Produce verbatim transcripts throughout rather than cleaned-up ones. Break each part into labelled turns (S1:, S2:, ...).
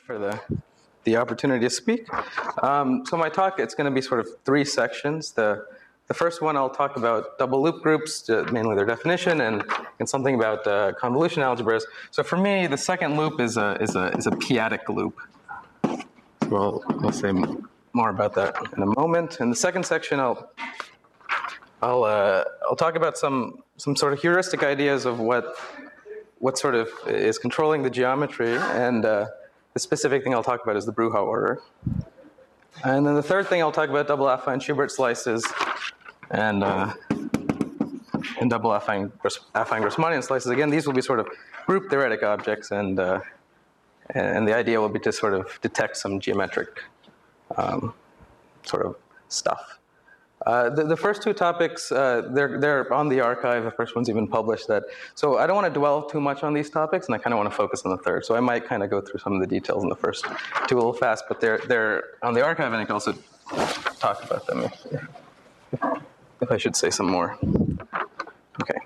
S1: for the, the opportunity to speak. Um, so my talk, it's going to be sort of three sections. The, the first one, I'll talk about double loop groups, mainly their definition, and, and something about uh, convolution algebras. So for me, the second loop is a, is a, is a p-adic loop. So I'll, I'll say more about that in a moment. In the second section, I'll, I'll, uh, I'll talk about some, some sort of heuristic ideas of what, what sort of is controlling the geometry, and uh, the specific thing I'll talk about is the Bruhat order. And then the third thing I'll talk about double affine Schubert slices and, uh, and double affine, affine Grassmannian slices. Again, these will be sort of group theoretic objects, and, uh, and the idea will be to sort of detect some geometric um, sort of stuff. Uh, the, the first two topics, uh, they're, they're on the archive. The first one's even published. That. So I don't want to dwell too much on these topics, and I kind of want to focus on the third. So I might kind of go through some of the details in the first two a little fast, but they're, they're on the archive, and I can also talk about them if, if I should say some more. Okay.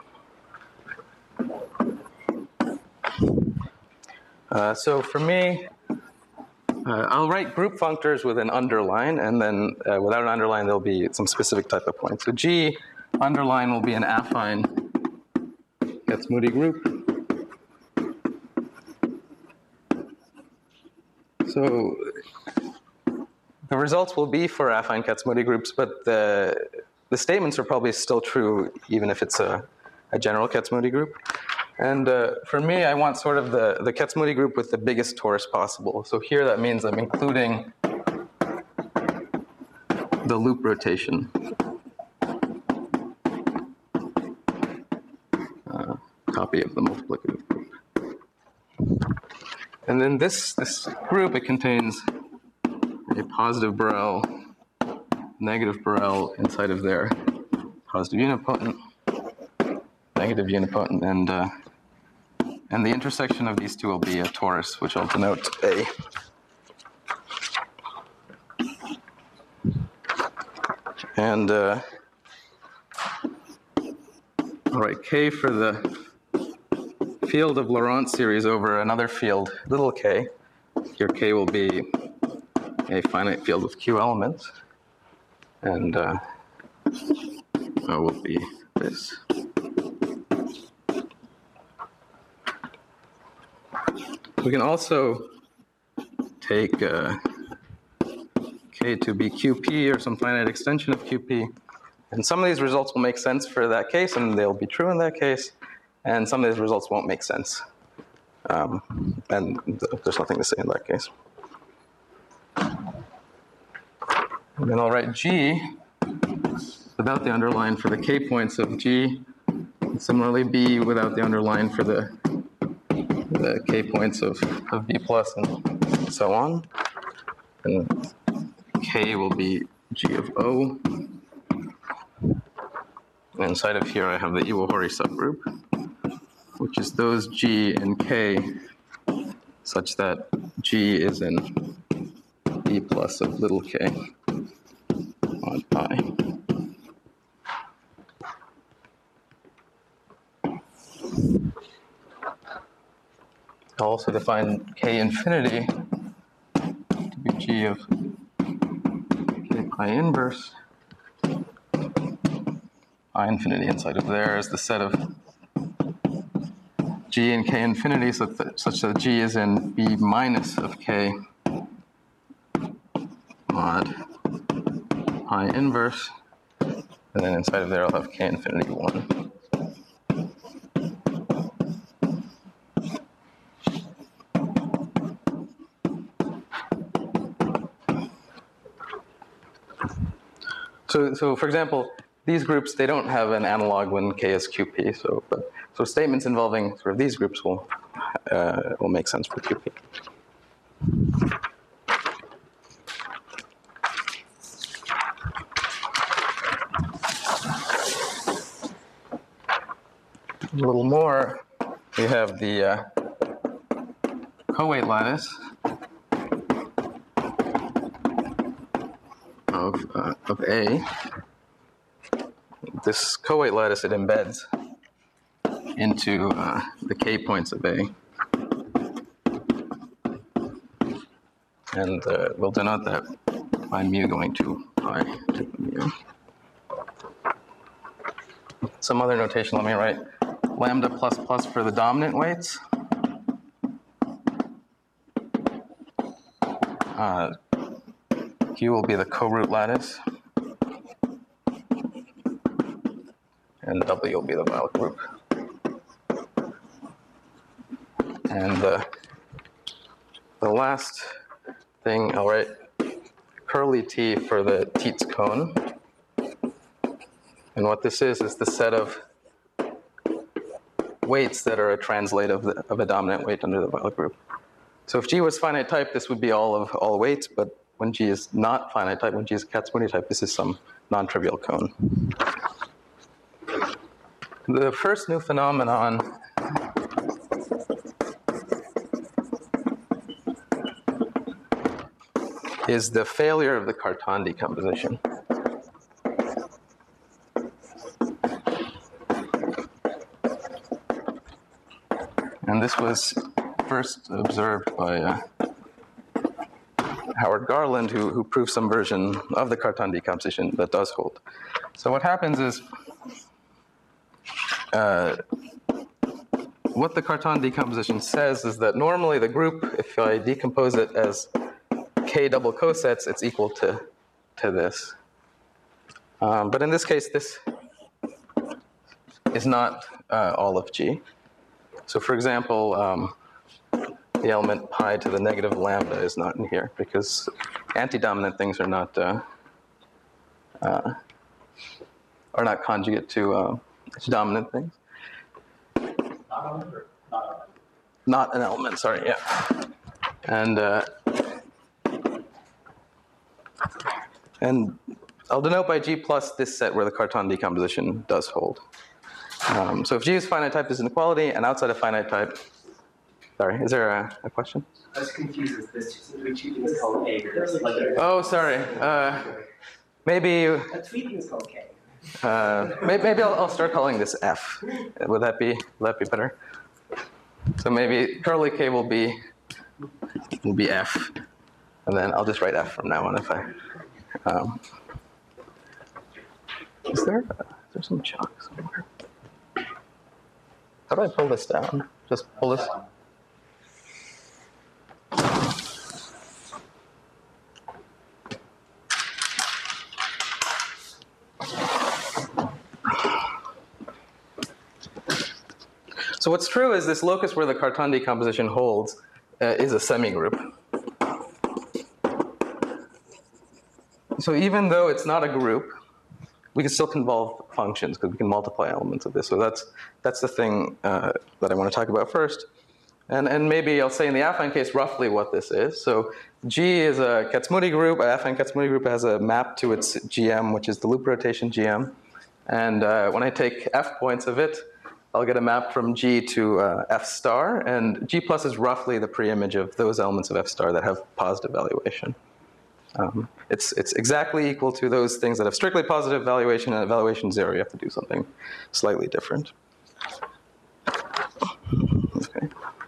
S1: Uh, so for me, Uh, I'll write group functors with an underline, and then uh, without an underline, there'll be some specific type of point. So G underline will be an affine Kac-Moody group. So the results will be for affine Kac-Moody groups, but the, the statements are probably still true even if it's a, a general Kac-Moody group. And uh, for me, I want sort of the, the Kac-Moody group with the biggest torus possible. So here that means I'm including the loop rotation. Uh, copy of the multiplicative group. And then this, this group, it contains a positive Borel, negative Borel inside of their positive unipotent, negative unipotent, and uh, and the intersection of these two will be a torus, which I'll denote A. And uh, all right, K for the field of Laurent series over another field, little k. Here K will be a finite field with Q elements, and uh, oh, will be this. We can also take uh, K to be Q P or some finite extension of Q P. And some of these results will make sense for that case, and they'll be true in that case. And some of these results won't make sense. Um, and th there's nothing to say in that case. And then I'll write G without the underline for the K points of G. And similarly, B without the underline for the the K points of, of B plus and so on. And K will be G of O. And inside of here I have the Iwahori subgroup, which is those G and K such that G is in B plus of little k mod pi. I'll also define K infinity to be G of K pi inverse. I infinity inside of there is the set of G and K infinity such that, such that G is in B minus of K mod pi inverse. And then inside of there I'll have K infinity one. So, so for example, these groups, they don't have an analog when K is Q P. So, but, so statements involving sort of these groups will, uh, will make sense for Q P. A little more, we have the uh, co-weight lattice of, uh, of A. This co-weight lattice, it embeds into uh, the K points of A. And uh, we'll denote that by mu going to pi to the mu. Some other notation, let me write lambda plus plus for the dominant weights. Uh, Q will be the co-root lattice. And W will be the Weyl group. And the, the last thing, I'll write curly T for the Tietz cone. And what this is, is the set of weights that are a translate of, the, of a dominant weight under the Weyl group. So if G was finite type, this would be all of all weights, but when G is not finite type, when G is Kac-Moody type, this is some non-trivial cone. The first new phenomenon is the failure of the Cartan decomposition. And this was first observed by uh, Howard Garland, who, who proved some version of the Cartan decomposition that does hold. So what happens is, uh, what the Cartan decomposition says is that normally the group, if I decompose it as k double cosets, it's equal to, to this. Um, but in this case, this is not uh, all of G. So for example, um, the element pi to the negative lambda is not in here because anti-dominant things are not uh, uh, are not conjugate to uh, dominant things.
S2: Not element or not element?
S1: Not an element, sorry, yeah. And uh, and I'll denote by G plus this set where the Cartan decomposition does hold. Um, so if G is finite type, there's inequality, and outside of finite type, sorry, is there a, a question?
S2: I was confused with this. Since we treat things called K. Like
S1: Oh, sorry. Uh, maybe.
S2: a tweaking is called K.
S1: Uh, maybe maybe I'll, I'll start calling this F. Would that be would that be better? So maybe curly K will be will be F, and then I'll just write F from now on if I. Um, is there is there some chalk somewhere? How do I pull this down? Just pull this. So what's true is this locus where the Cartan decomposition holds uh, is a semigroup. So even though it's not a group, we can still convolve functions because we can multiply elements of this. So that's that's the thing uh, that I want to talk about first. And, and maybe I'll say in the affine case roughly what this is. So G is a Kac-Moody group. An affine Kac-Moody group has a map to its G M, which is the loop rotation G M. And uh, when I take F points of it, I'll get a map from G to uh, F star. And G plus is roughly the preimage of those elements of F star that have positive valuation. Um, it's, it's exactly equal to those things that have strictly positive valuation, and at valuation zero, you have to do something slightly different. Okay.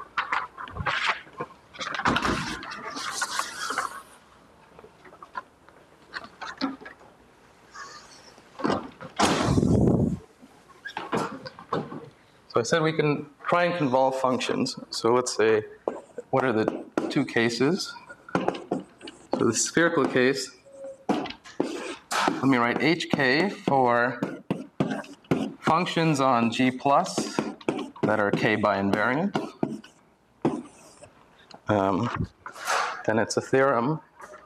S1: So I said we can try and convolve functions. So let's say, what are the two cases? So the spherical case, let me write H K for functions on G plus that are K by invariant. Um, then it's a theorem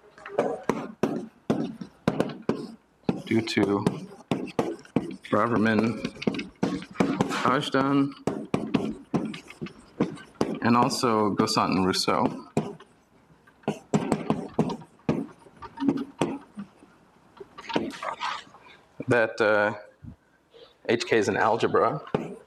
S1: due to Braverman, Kazhdan, and also Gaussant and Rousseau. That uh, H K is an algebra.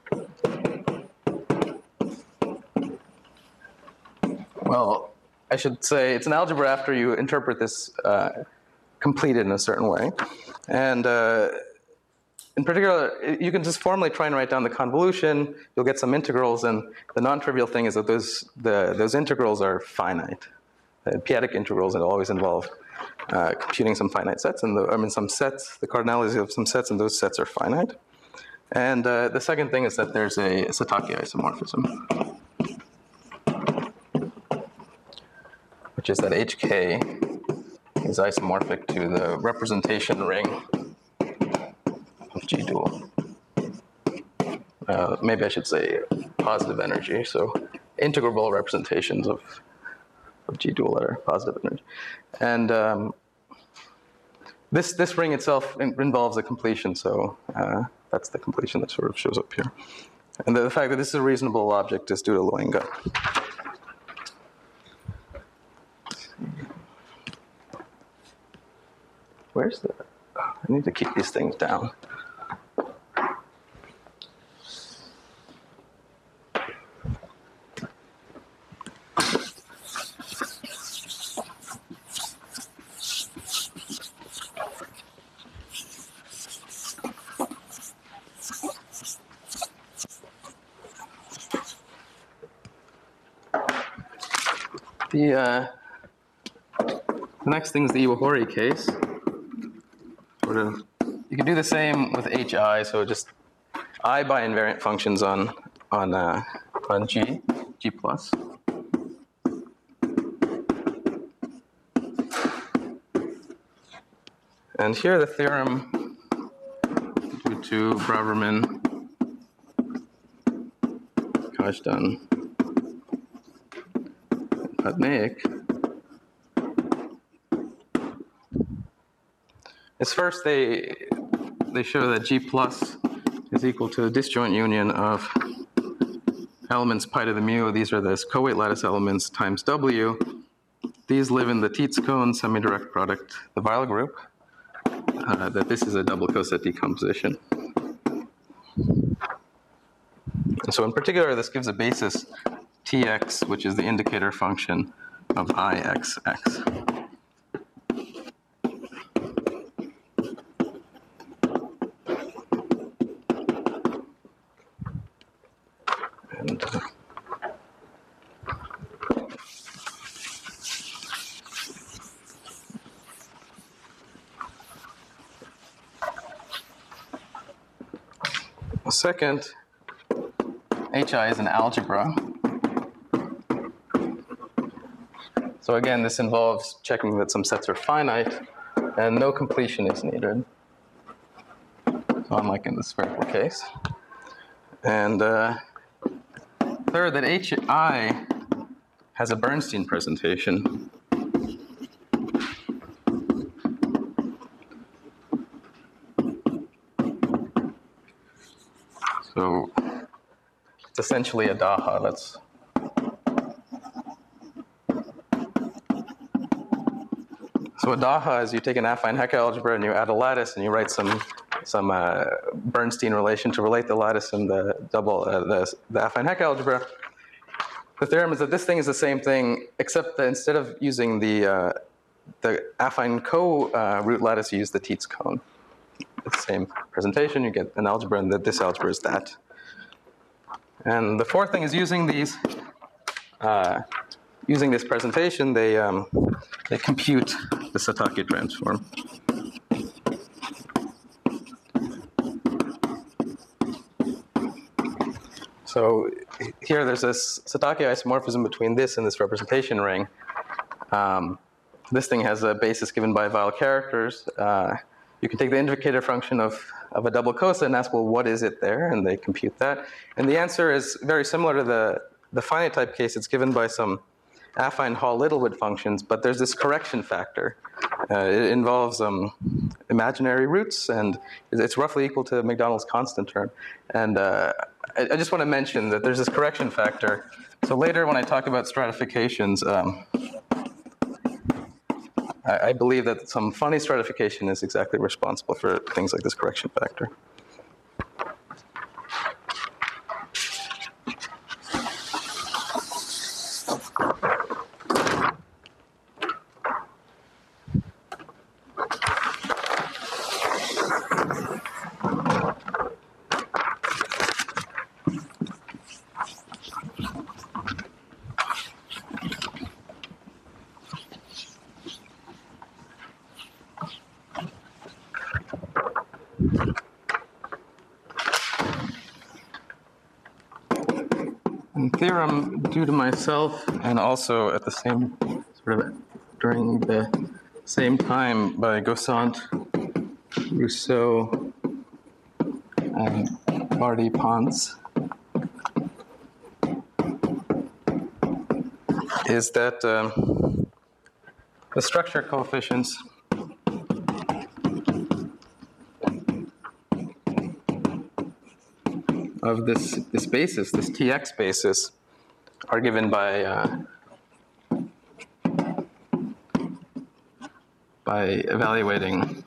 S1: Well, I should say it's an algebra after you interpret this uh, completed in a certain way. And uh, in particular, you can just formally try and write down the convolution. You'll get some integrals, and the non-trivial thing is that those, the, those integrals are finite. Uh, p-adic integrals always involve uh, computing some finite sets, and the, I mean some sets, the cardinality of some sets, and those sets are finite. And uh, the second thing is that there's a Satake isomorphism, which is that H K is isomorphic to the representation ring of G dual. Uh, maybe I should say positive energy, so integrable representations of, of G dual are positive energy. And um, this, this ring itself in, involves a completion, so uh, that's the completion that sort of shows up here. And the, the fact that this is a reasonable object is due to Loinga. Where's the, I need to keep these things down. The, uh, the next thing is the Iwahori case. Sort of, you can do the same with H I, so just I bi-invariant functions on on uh, on G, G plus. And here the theorem due to Braverman, Kazhdan, Padnaik is first they they show that G plus is equal to the disjoint union of elements pi to the mu. These are the co-weight lattice elements times W. These live in the Tietz cone semi-direct product, the Weil group. Uh, that this is a double coset decomposition. And so in particular, this gives a basis Tx, which is the indicator function of I X X. And, uh, second, H I is an algebra. So again, this involves checking that some sets are finite and no completion is needed. So unlike in the spherical case. And uh, third, that H I has a Bernstein presentation. So it's essentially a Daha. That's so a Daha is you take an affine Hecke algebra and you add a lattice and you write some some uh, Bernstein relation to relate the lattice and the double uh, the, the affine Hecke algebra. The theorem is that this thing is the same thing, except that instead of using the uh, the affine co-root uh, lattice, you use the Tietz cone. It's the same presentation. You get an algebra, and that this algebra is that. And the fourth thing is using these, uh, using this presentation, they um, they compute the Satake transform. So here, there's this Satake isomorphism between this and this representation ring. Um, this thing has a basis given by Weil characters. Uh, You can take the indicator function of, of a double coset and ask, well, what is it there? And they compute that. And the answer is very similar to the, the finite type case. It's given by some affine Hall-Littlewood functions, but there's this correction factor. Uh, it involves um, imaginary roots, and it's roughly equal to Macdonald's constant term. And uh, I, I just want to mention that there's this correction factor. So later when I talk about stratifications, um, I believe that some funny stratification is exactly responsible for things like this correction factor. theorem due to myself, and also at the same sort of during the same time by Gaussant, Rousseau, and Bardi-Ponce, is that um, the structure coefficients of this, this basis, this T X basis, are given by uh, by evaluating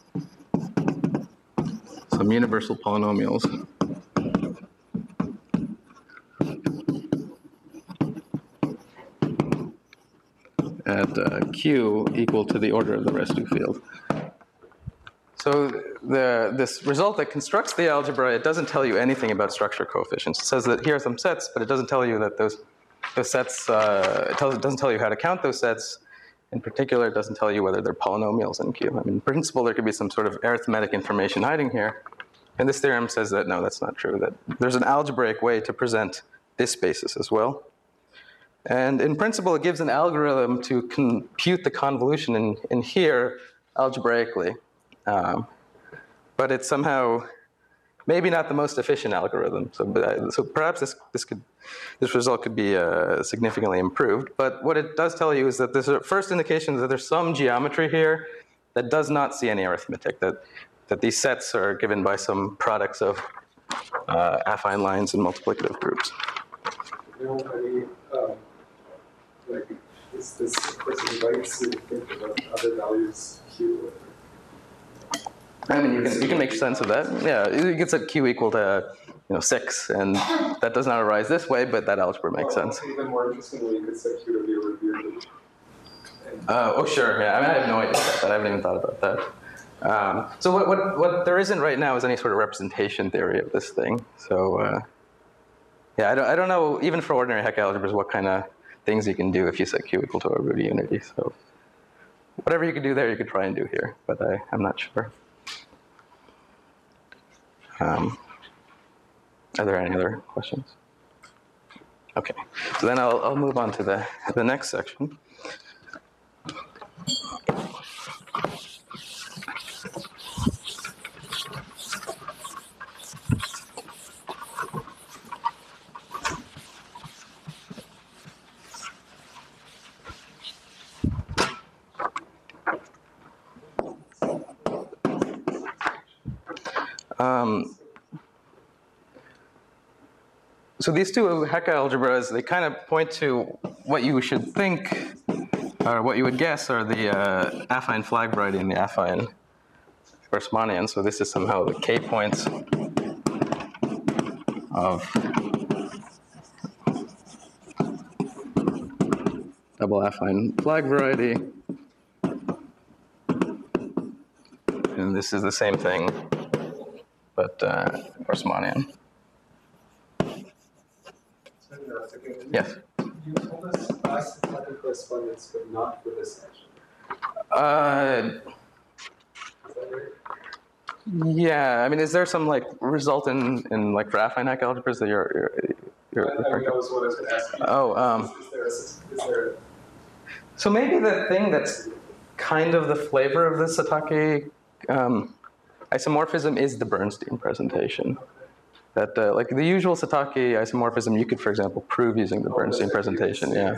S1: some universal polynomials at uh, Q equal to the order of the residue field. So the, this result that constructs the algebra, it doesn't tell you anything about structure coefficients. It says that here are some sets, but it doesn't tell you that those, those sets, uh, it, tells, it doesn't tell you how to count those sets. In particular, it doesn't tell you whether they're polynomials in Q. I mean, in principle, there could be some sort of arithmetic information hiding here. And this theorem says that, no, that's not true, that there's an algebraic way to present this basis as well. And in principle, it gives an algorithm to compute the convolution in, in here algebraically. Um, but it's somehow maybe not the most efficient algorithm. So, but, so perhaps this, this, could, this result could be uh, significantly improved. But what it does tell you is that there's a first indication that there's some geometry here that does not see any arithmetic, that, that these sets are given by some products of uh, affine lines and multiplicative groups.
S3: You know, I mean, um, like, is this person right to think about other values Q?
S1: I mean, you can, you can make sense of that. Yeah, it gets at Q equal to, you know, six, and that does not arise this way, but that algebra makes
S3: well,
S1: sense.
S3: Even more interestingly, you could set Q to be a review.
S1: Uh, oh, sure, yeah. I mean, I have no idea about that. I haven't even thought about that. Um, so what, what, what there isn't right now is any sort of representation theory of this thing. So, uh, yeah, I don't, I don't know, even for ordinary Hecke algebras, what kind of things you can do if you set Q equal to a root of unity. So whatever you could do there, you could try and do here, but I, I'm not sure. Um, are there any other questions? Okay, so then I'll, I'll move on to the, the next section. Um, so these two Hecke algebras, they kind of point to what you should think, or what you would guess are the uh, affine flag variety and the affine Grassmannian. So this is somehow the K points of double affine flag variety. And this is the same thing, but uh, Grassmannian. Yes?
S3: You told us asymptotic correspondence, but not for this section.
S1: Uh,
S3: Is that right?
S1: yeah, I mean, is there some like result in, in like for affine Hecke algebras that you're, you're, you're
S3: I, I
S1: referring
S3: mean,
S1: to?
S3: that was what I was going to ask you.
S1: Oh, um,
S3: is, is there, a, is there
S1: so maybe the thing that's kind of the flavor of the Satake um, isomorphism is the Bernstein presentation. That uh, like the usual Satake isomorphism, you could, for example, prove using the
S3: oh,
S1: Bernstein presentation. Yeah.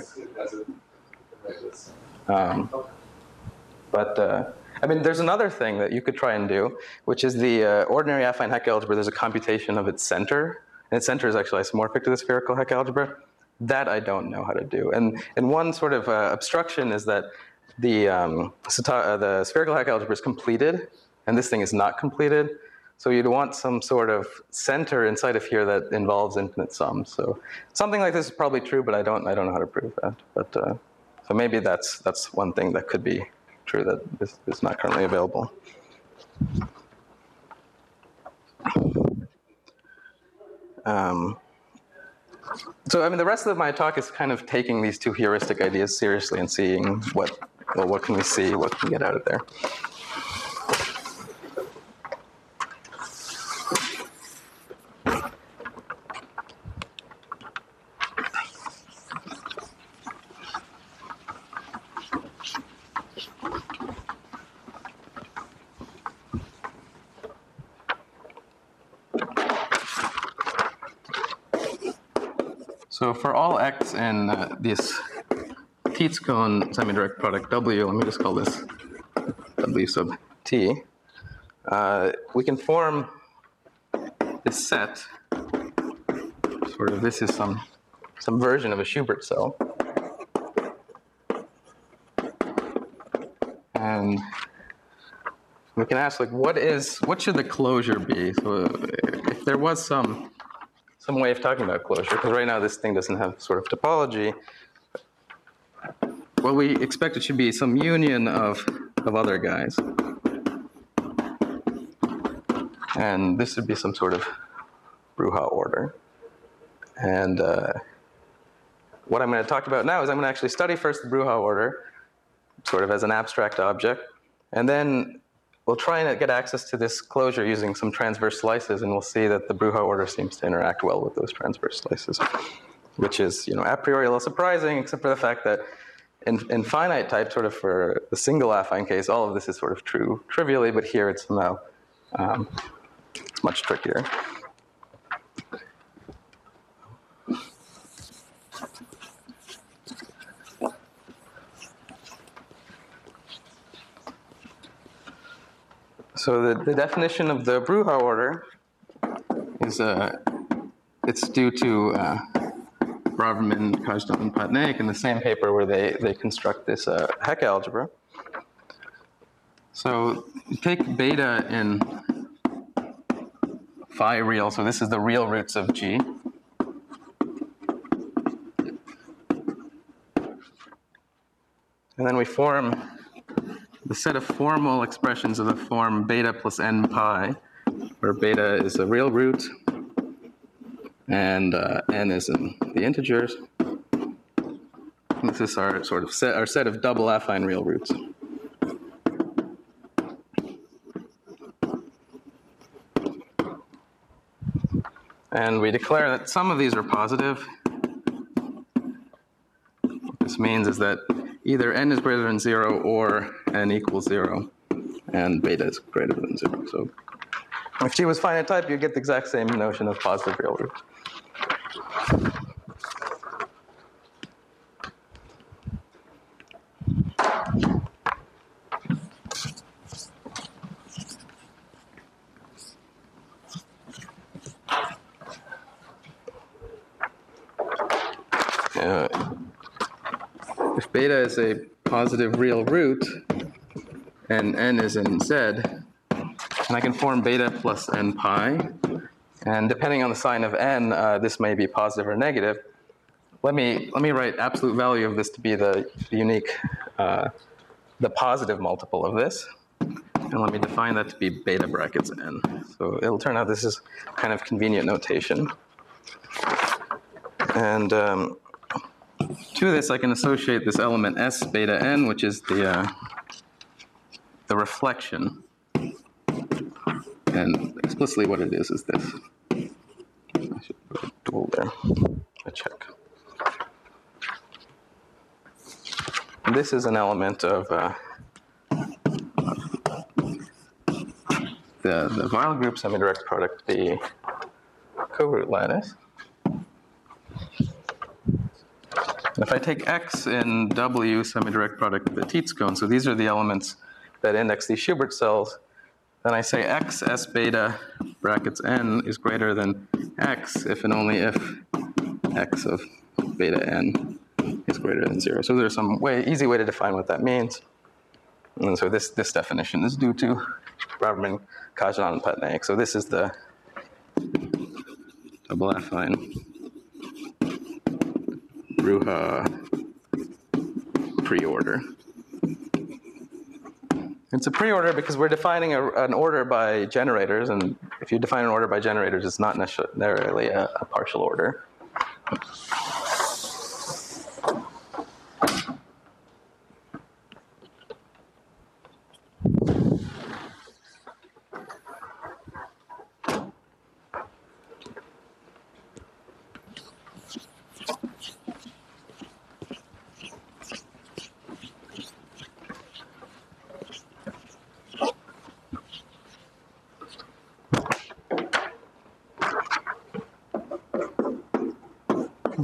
S1: Um, but uh, I mean, there's another thing that you could try and do, which is the uh, ordinary affine Hecke algebra. There's a computation of its center, and its center is actually isomorphic to the spherical Hecke algebra. That I don't know how to do. And and one sort of uh, obstruction is that the um, uh, the spherical Hecke algebra is completed, and this thing is not completed. So you'd want some sort of center inside of here that involves infinite sums. So something like this is probably true, but I don't I don't know how to prove that. But uh, so maybe that's that's one thing that could be true that is, is not currently available. Um, so I mean, the rest of my talk is kind of taking these two heuristic ideas seriously and seeing what well what can we see, what can we get out of there. So for all x in uh, this Tietz cone semi-direct product W, let me just call this W sub t, uh, we can form this set, sort of this is some, some version of a Schubert cell. And we can ask, like, what is, what should the closure be? So if there was some, some way of talking about closure, because right now this thing doesn't have sort of topology, well, we expect it should be some union of, of other guys. And this would be some sort of Bruja order. And uh, what I'm going to talk about now is I'm going to actually study first the Bruja order, sort of as an abstract object, and then we'll try and get access to this closure using some transverse slices, and we'll see that the Bruja order seems to interact well with those transverse slices, which is, you know, a priori a little surprising, except for the fact that in, in finite type, sort of for the single affine case, all of this is sort of true trivially, but here it's somehow um, it's much trickier. So the, the definition of the Bruja order is uh, it's due to uh, Braverman, Kazdan, and Patnaik in the same paper where they, they construct this uh, Hecke algebra. So you take beta in phi real, so this is the real roots of G. And then we form the set of formal expressions of the form beta plus n pi, where beta is a real root and uh, n is in the integers. And this is our sort of set, our set of double affine real roots. And we declare that some of these are positive. What this means is that either n is greater than zero or n equals zero, and beta is greater than zero. So if G was finite type, you get the exact same notion of positive real roots. Uh, if beta is a positive real root and n is in Z, and I can form beta plus n pi, and depending on the sign of n, uh, this may be positive or negative. Let me let me write absolute value of this to be the, the unique, uh, the positive multiple of this, and let me define that to be beta brackets n. So it'll turn out this is kind of convenient notation, and um, to this, I can associate this element S beta n, which is the uh, the reflection, and explicitly what it is is this. I should put a dual there. A check. And this is an element of uh, the the Weyl group semi-direct product, the coroot lattice. If I take X in W semi-direct product of the Tietz cone, so these are the elements that index these Schubert cells, then I say X S beta brackets n is greater than X if and only if X of beta n is greater than zero. So there's some way, easy way to define what that means. And so this, this definition is due to Braverman, Kazdan, and Patnaik. So this is the double affine Bruja preorder. It's a preorder because we're defining a, an order by generators, and if you define an order by generators, it's not necessarily a, a partial order.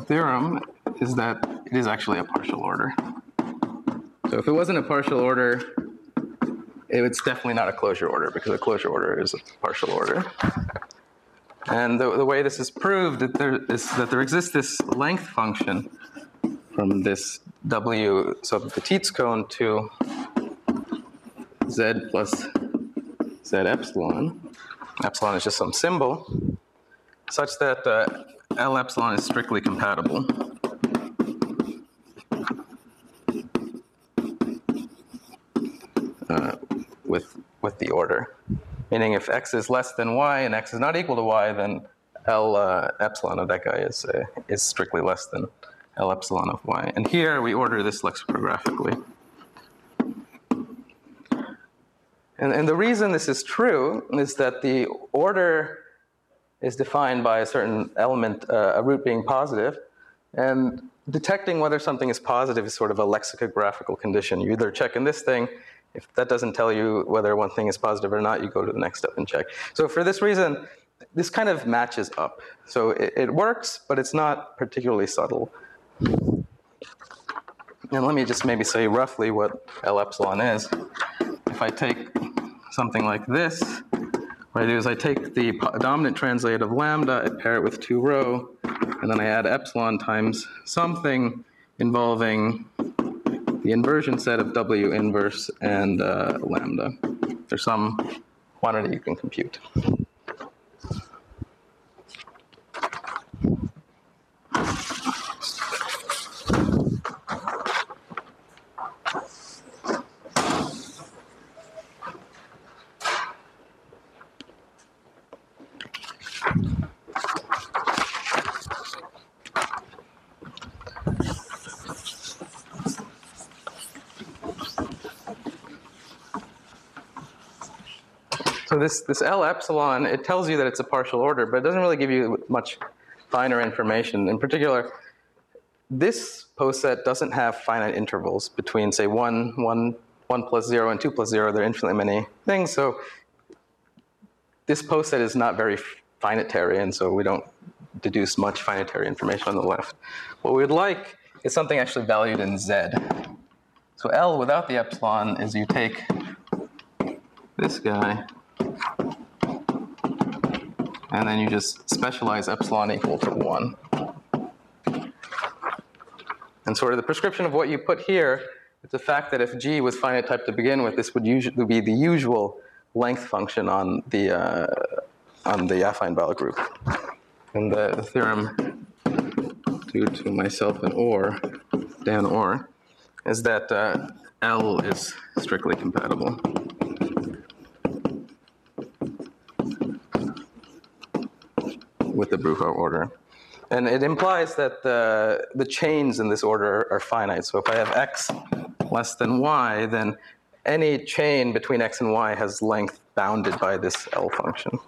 S1: theorem is that it is actually a partial order. So if it wasn't a partial order, it's definitely not a closure order, because a closure order is a partial order. And the, the way this is proved that there is that there exists this length function from this W sub Petit's cone to Z plus Z epsilon. Epsilon is just some symbol, such that uh, L epsilon is strictly compatible. Uh, with, with the order. Meaning if x is less than y and x is not equal to y, then L uh, epsilon of that guy is, uh, is strictly less than L epsilon of y. And here we order this lexicographically. And, and the reason this is true is that the order is defined by a certain element, uh, a root being positive, and detecting whether something is positive is sort of a lexicographical condition. You either check in this thing. If that doesn't tell you whether one thing is positive or not, you go to the next step and check. So for this reason, this kind of matches up. So it, it works, but it's not particularly subtle. And let me just maybe say roughly what L epsilon is. If I take something like this, what I do is I take the dominant translate of lambda, I pair it with two rho, and then I add epsilon times something involving the inversion set of W inverse and uh, lambda. There's some quantity you can compute. So this, this L epsilon, it tells you that it's a partial order, but it doesn't really give you much finer information. In particular, this post set doesn't have finite intervals between, say, one, one, one plus zero and two plus zero. There are infinitely many things. So this post set is not very finitary, and so we don't deduce much finitary information on the left. What we'd like is something actually valued in Z. So L without the epsilon is you take this guy, and then you just specialize epsilon equal to one. And sort of the prescription of what you put here is the fact that if G was finite type to begin with, this would usually be the usual length function on the uh, on the affine Bell group. And the, the theorem due to myself and Orr, Dan Orr, is that uh, L is strictly compatible. With the Bruchau order. And it implies that the, the chains in this order are finite. So if I have x less than y, then any chain between x and y has length bounded by this L function.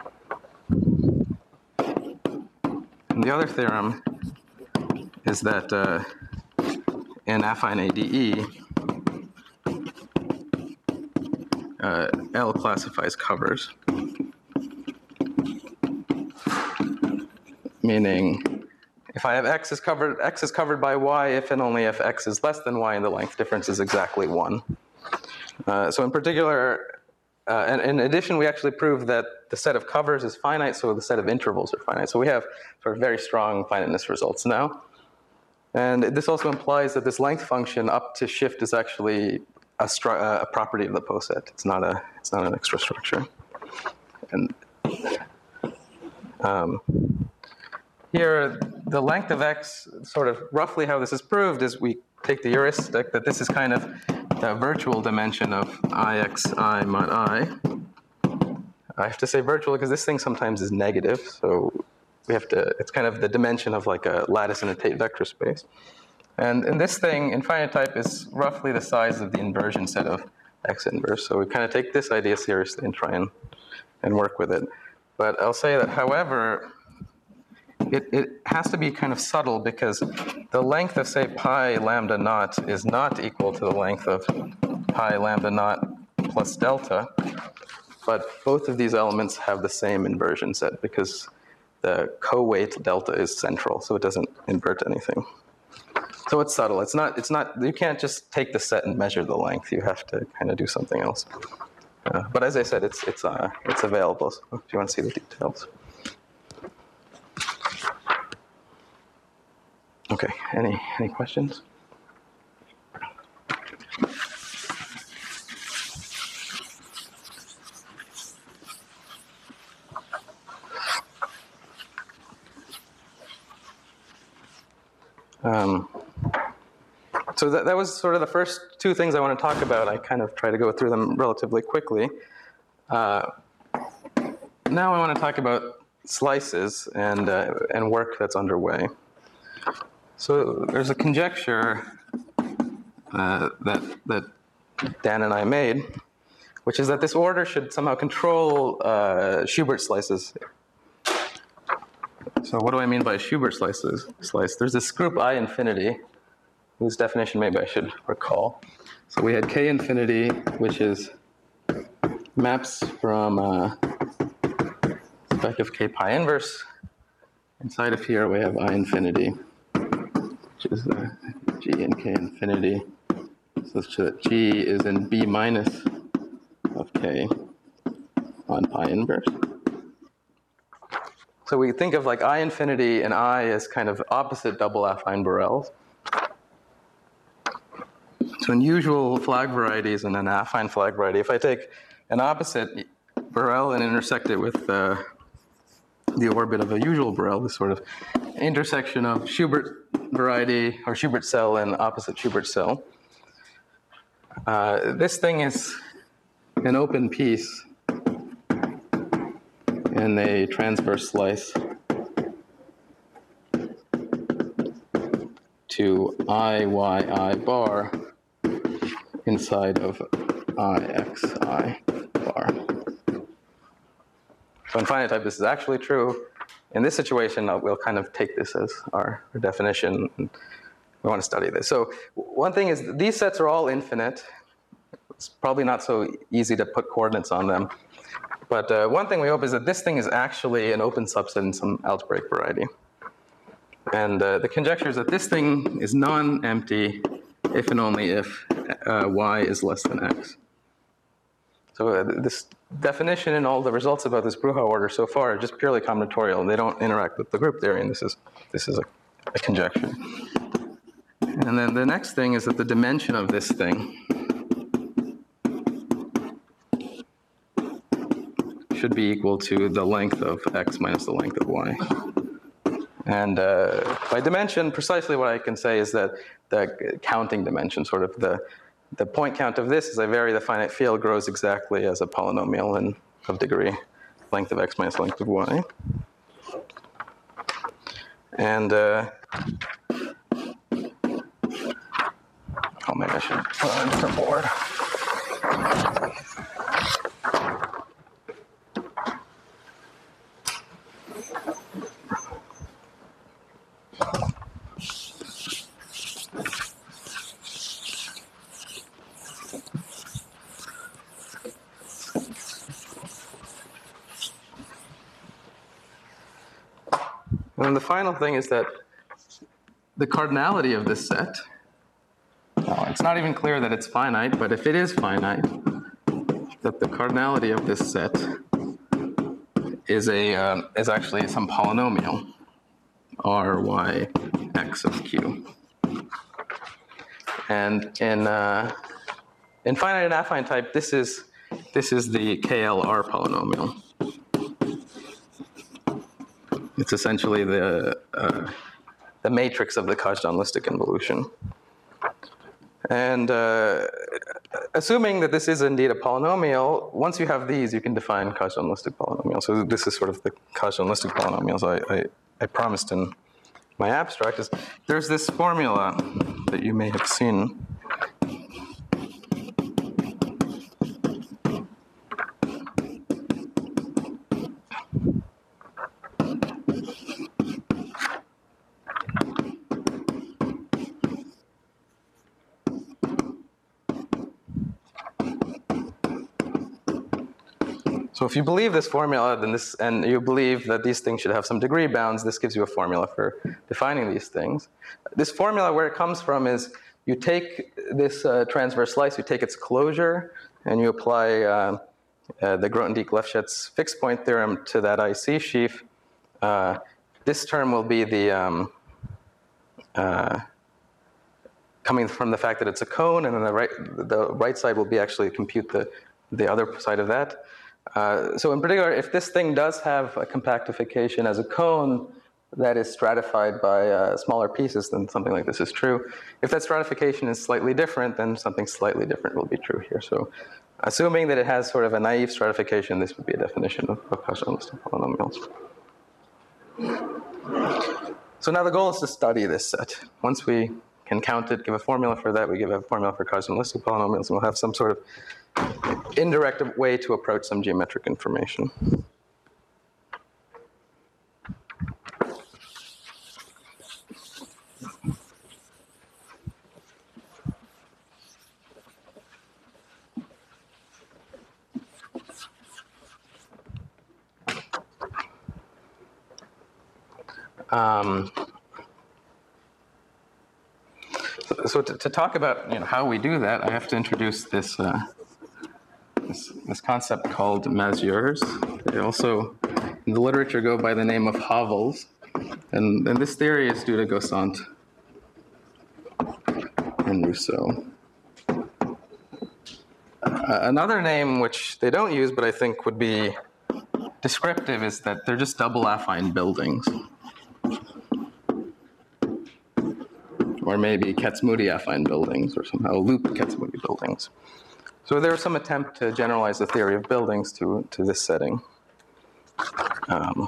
S1: And the other theorem is that uh, in affine A D E, uh, L classifies covers. Meaning, if I have x is covered, x is covered by y if and only if x is less than y and the length difference is exactly one. Uh, so in particular, uh, and in addition, we actually proved that the set of covers is finite, so the set of intervals are finite. So we have sort of very strong finiteness results now. And this also implies that this length function up to shift is actually a, stru- a property of the post set. It's not a, it's not an extra structure. And um, here, the length of x, sort of roughly how this is proved, is we take the heuristic that this is kind of the virtual dimension of ixi mod I. I have to say virtual because this thing sometimes is negative, so we have to, it's kind of the dimension of like a lattice in a Tate vector space. And, and this thing, infinite type, is roughly the size of the inversion set of x inverse. So we kind of take this idea seriously and try and, and work with it. But I'll say that, however, It, it has to be kind of subtle because the length of, say, pi lambda naught is not equal to the length of pi lambda naught plus delta, but both of these elements have the same inversion set because the co-weight delta is central, so it doesn't invert anything. So it's subtle. It's not, it's not, you can't just take the set and measure the length. You have to kind of do something else. Uh, but as I said, it's, it's, uh, it's available, so if you want to see the details. Okay, any, any questions? Um, so that, that was sort of the first two things I want to talk about. I kind of try to go through them relatively quickly. Uh, now I want to talk about slices and, uh, and work that's underway. So there's a conjecture uh, that, that Dan and I made, which is that this order should somehow control uh, Schubert slices. So what do I mean by Schubert slices? Slice? There's this group I infinity, whose definition maybe I should recall. So we had K infinity, which is maps from uh, spec of K pi inverse. Inside of here we have I infinity, which is uh, G and K infinity, such that G is in B minus of K on pi inverse. So we think of like I infinity and I as kind of opposite double affine Borels. So in usual flag varieties and an affine flag variety, if I take an opposite Borel and intersect it with uh, the orbit of a usual Borel, this sort of intersection of Schubert variety or Schubert cell and opposite Schubert cell, uh, this thing is an open piece in a transverse slice to I, Y, I bar inside of I, X, I bar. So in finite type, this is actually true. In this situation, we'll kind of take this as our, our definition. And we want to study this. So one thing is these sets are all infinite. It's probably not so easy to put coordinates on them. But uh, one thing we hope is that this thing is actually an open subset in some algebraic variety. And uh, the conjecture is that this thing is non-empty if and only if uh, y is less than x. So uh, this definition and all the results about this Bruchau order so far are just purely combinatorial. They don't interact with the group theory, and this is, this is a, a conjecture. And then the next thing is that the dimension of this thing should be equal to the length of x minus the length of y. And uh, by dimension, precisely what I can say is that the counting dimension, sort of the, the point count of this, as I vary the finite field, grows exactly as a polynomial in, of degree, length of x minus length of y. And uh, oh, maybe I should put on a different board. And the final thing is that the cardinality of this set, well, it's not even clear that it's finite, but if it is finite, that the cardinality of this set is a uh, is actually some polynomial, r, y, x of q. And in uh, in finite and affine type, this is this is the K L R polynomial. It's essentially the uh, the matrix of the Kazhdan-Listic involution. And uh, assuming that this is indeed a polynomial, once you have these, you can define Kazhdan-Listic polynomials. So this is sort of the Kazhdan-Listic polynomials I, I, I promised in my abstract. Is there's this formula that you may have seen. So if you believe this formula, then this, and you believe that these things should have some degree bounds, this gives you a formula for defining these things. This formula, where it comes from, is you take this uh, transverse slice, you take its closure, and you apply uh, uh, the Grothendieck-Lefschetz fixed point theorem to that I C sheaf. Uh, this term will be the um, uh, coming from the fact that it's a cone, and then the right, the right side will be actually compute the, the other side of that. Uh, so in particular, if this thing does have a compactification as a cone that is stratified by uh, smaller pieces, then something like this is true. If that stratification is slightly different, then something slightly different will be true here. So assuming that it has sort of a naive stratification, this would be a definition of, of Cauchy-List polynomials. So now the goal is to study this set. Once we can count it, give a formula for that, we give a formula for Cauchy-List polynomials, and we'll have some sort of indirect way to approach some geometric information. Um, so so to, to talk about you know, how we do that, I have to introduce this, uh, this, this concept called Mazures. They also, in the literature, go by the name of hovels. And, and this theory is due to Gaussant and Rousseau. Uh, another name which they don't use, but I think would be descriptive, is that they're just double affine buildings. Or maybe Kac-Moody affine buildings, or somehow loop Kac-Moody buildings. So there's some attempt to generalize the theory of buildings to, to this setting. Um,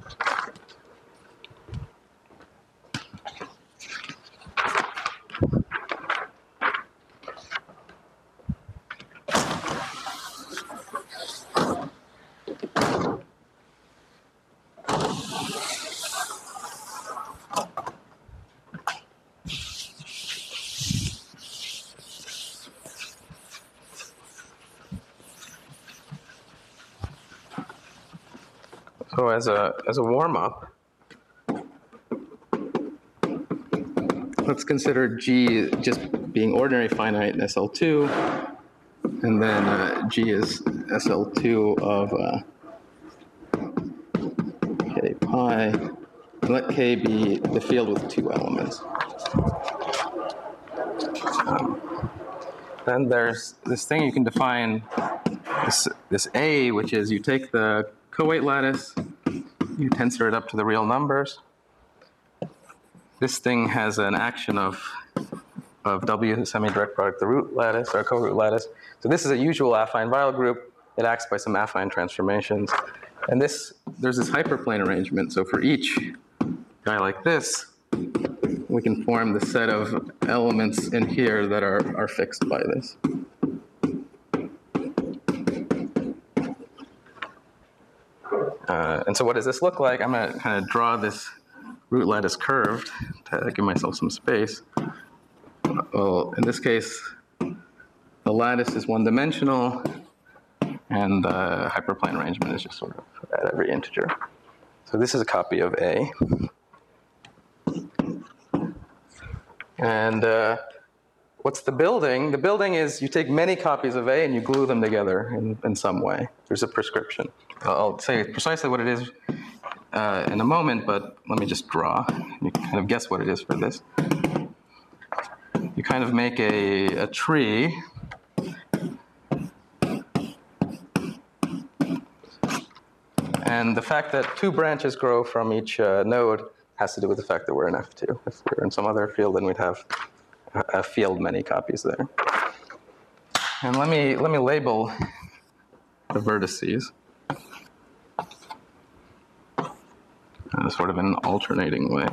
S1: So as a as a warm-up, let's consider G just being ordinary finite in S L two, and then uh, G is S L two of uh, K pi, and let K be the field with two elements. Um, then there's this thing you can define, this, this A, which is you take the co-weight lattice, you tensor it up to the real numbers. This thing has an action of, of W semi-direct product the root lattice, or co-root lattice. So this is a usual affine Weyl group. It acts by some affine transformations. And this, there's this hyperplane arrangement. So for each guy like this, we can form the set of elements in here that are, are fixed by this. Uh, and so what does this look like? I'm going to kind of draw this root lattice curved to give myself some space. Well, in this case, the lattice is one-dimensional, and the hyperplane arrangement is just sort of at every integer. So this is a copy of A. And uh, what's the building? The building is you take many copies of A and you glue them together in, in some way. There's a prescription. I'll say precisely what it is uh, in a moment, but let me just draw. You can kind of guess what it is for this. You kind of make a, a tree. And the fact that two branches grow from each uh, node has to do with the fact that we're in F two. If we were in some other field, then we'd have a, a field many copies there. And let me, let me label the vertices. Uh, sort of in an alternating way.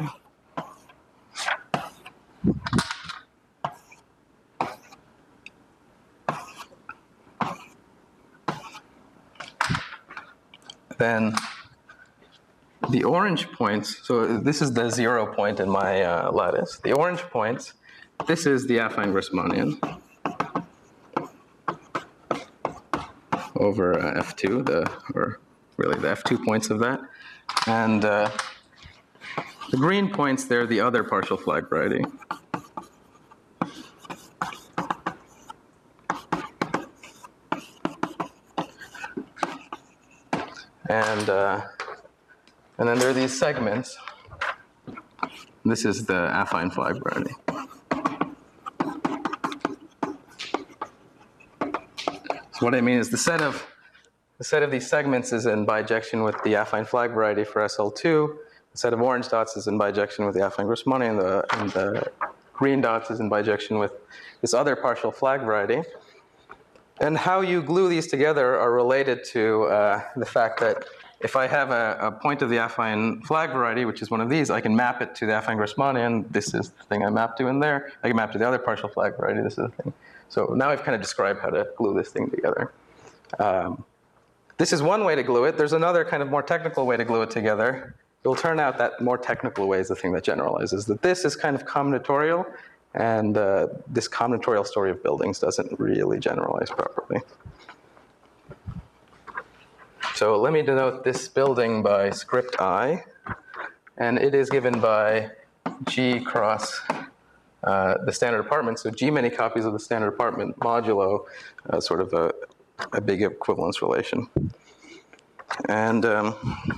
S1: Then the orange points, so this is the zero point in my uh, lattice. The orange points, this is the affine Grassmannian. over uh, F two, the, or really the F two points of that. And uh, the green points, they're the other partial flag variety. And, uh, and then there are these segments. This is the affine flag variety. So what I mean is the set of the set of these segments is in bijection with the affine flag variety for S L two. The set of orange dots is in bijection with the affine Grassmanni, and the, and the green dots is in bijection with this other partial flag variety. And how you glue these together are related to uh, the fact that if I have a, a point of the affine flag variety, which is one of these, I can map it to the affine Grassmanni, and this is the thing I map to in there. I can map to the other partial flag variety, this is the thing. So now I've kind of described how to glue this thing together. Um, this is one way to glue it. There's another kind of more technical way to glue it together. It will turn out that more technical way is the thing that generalizes, that this is kind of combinatorial, and uh, this combinatorial story of buildings doesn't really generalize properly. So let me denote this building by script I, and it is given by G cross uh, the standard apartment, so G many copies of the standard apartment modulo uh, sort of a, a big equivalence relation. And um,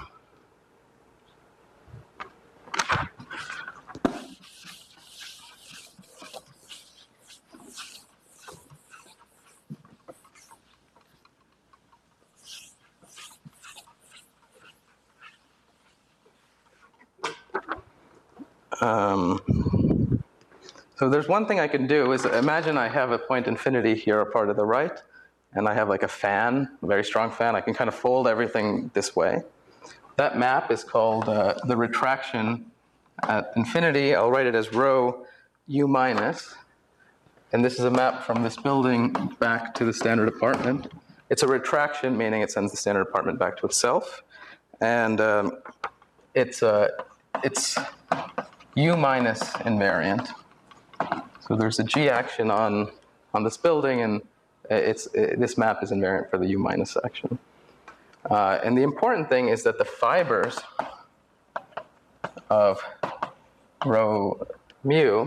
S1: Um, so there's one thing I can do is imagine I have a point infinity here, a part of the right, and I have like a fan, a very strong fan. I can kind of fold everything this way. That map is called uh, the retraction at infinity. I'll write it as rho u minus, and this is a map from this building back to the standard apartment. It's a retraction, meaning it sends the standard apartment back to itself, and um, it's uh, it's U minus invariant. So there's a G action on, on this building, and it's, it, this map is invariant for the U minus action. Uh, and the important thing is that the fibers of rho mu,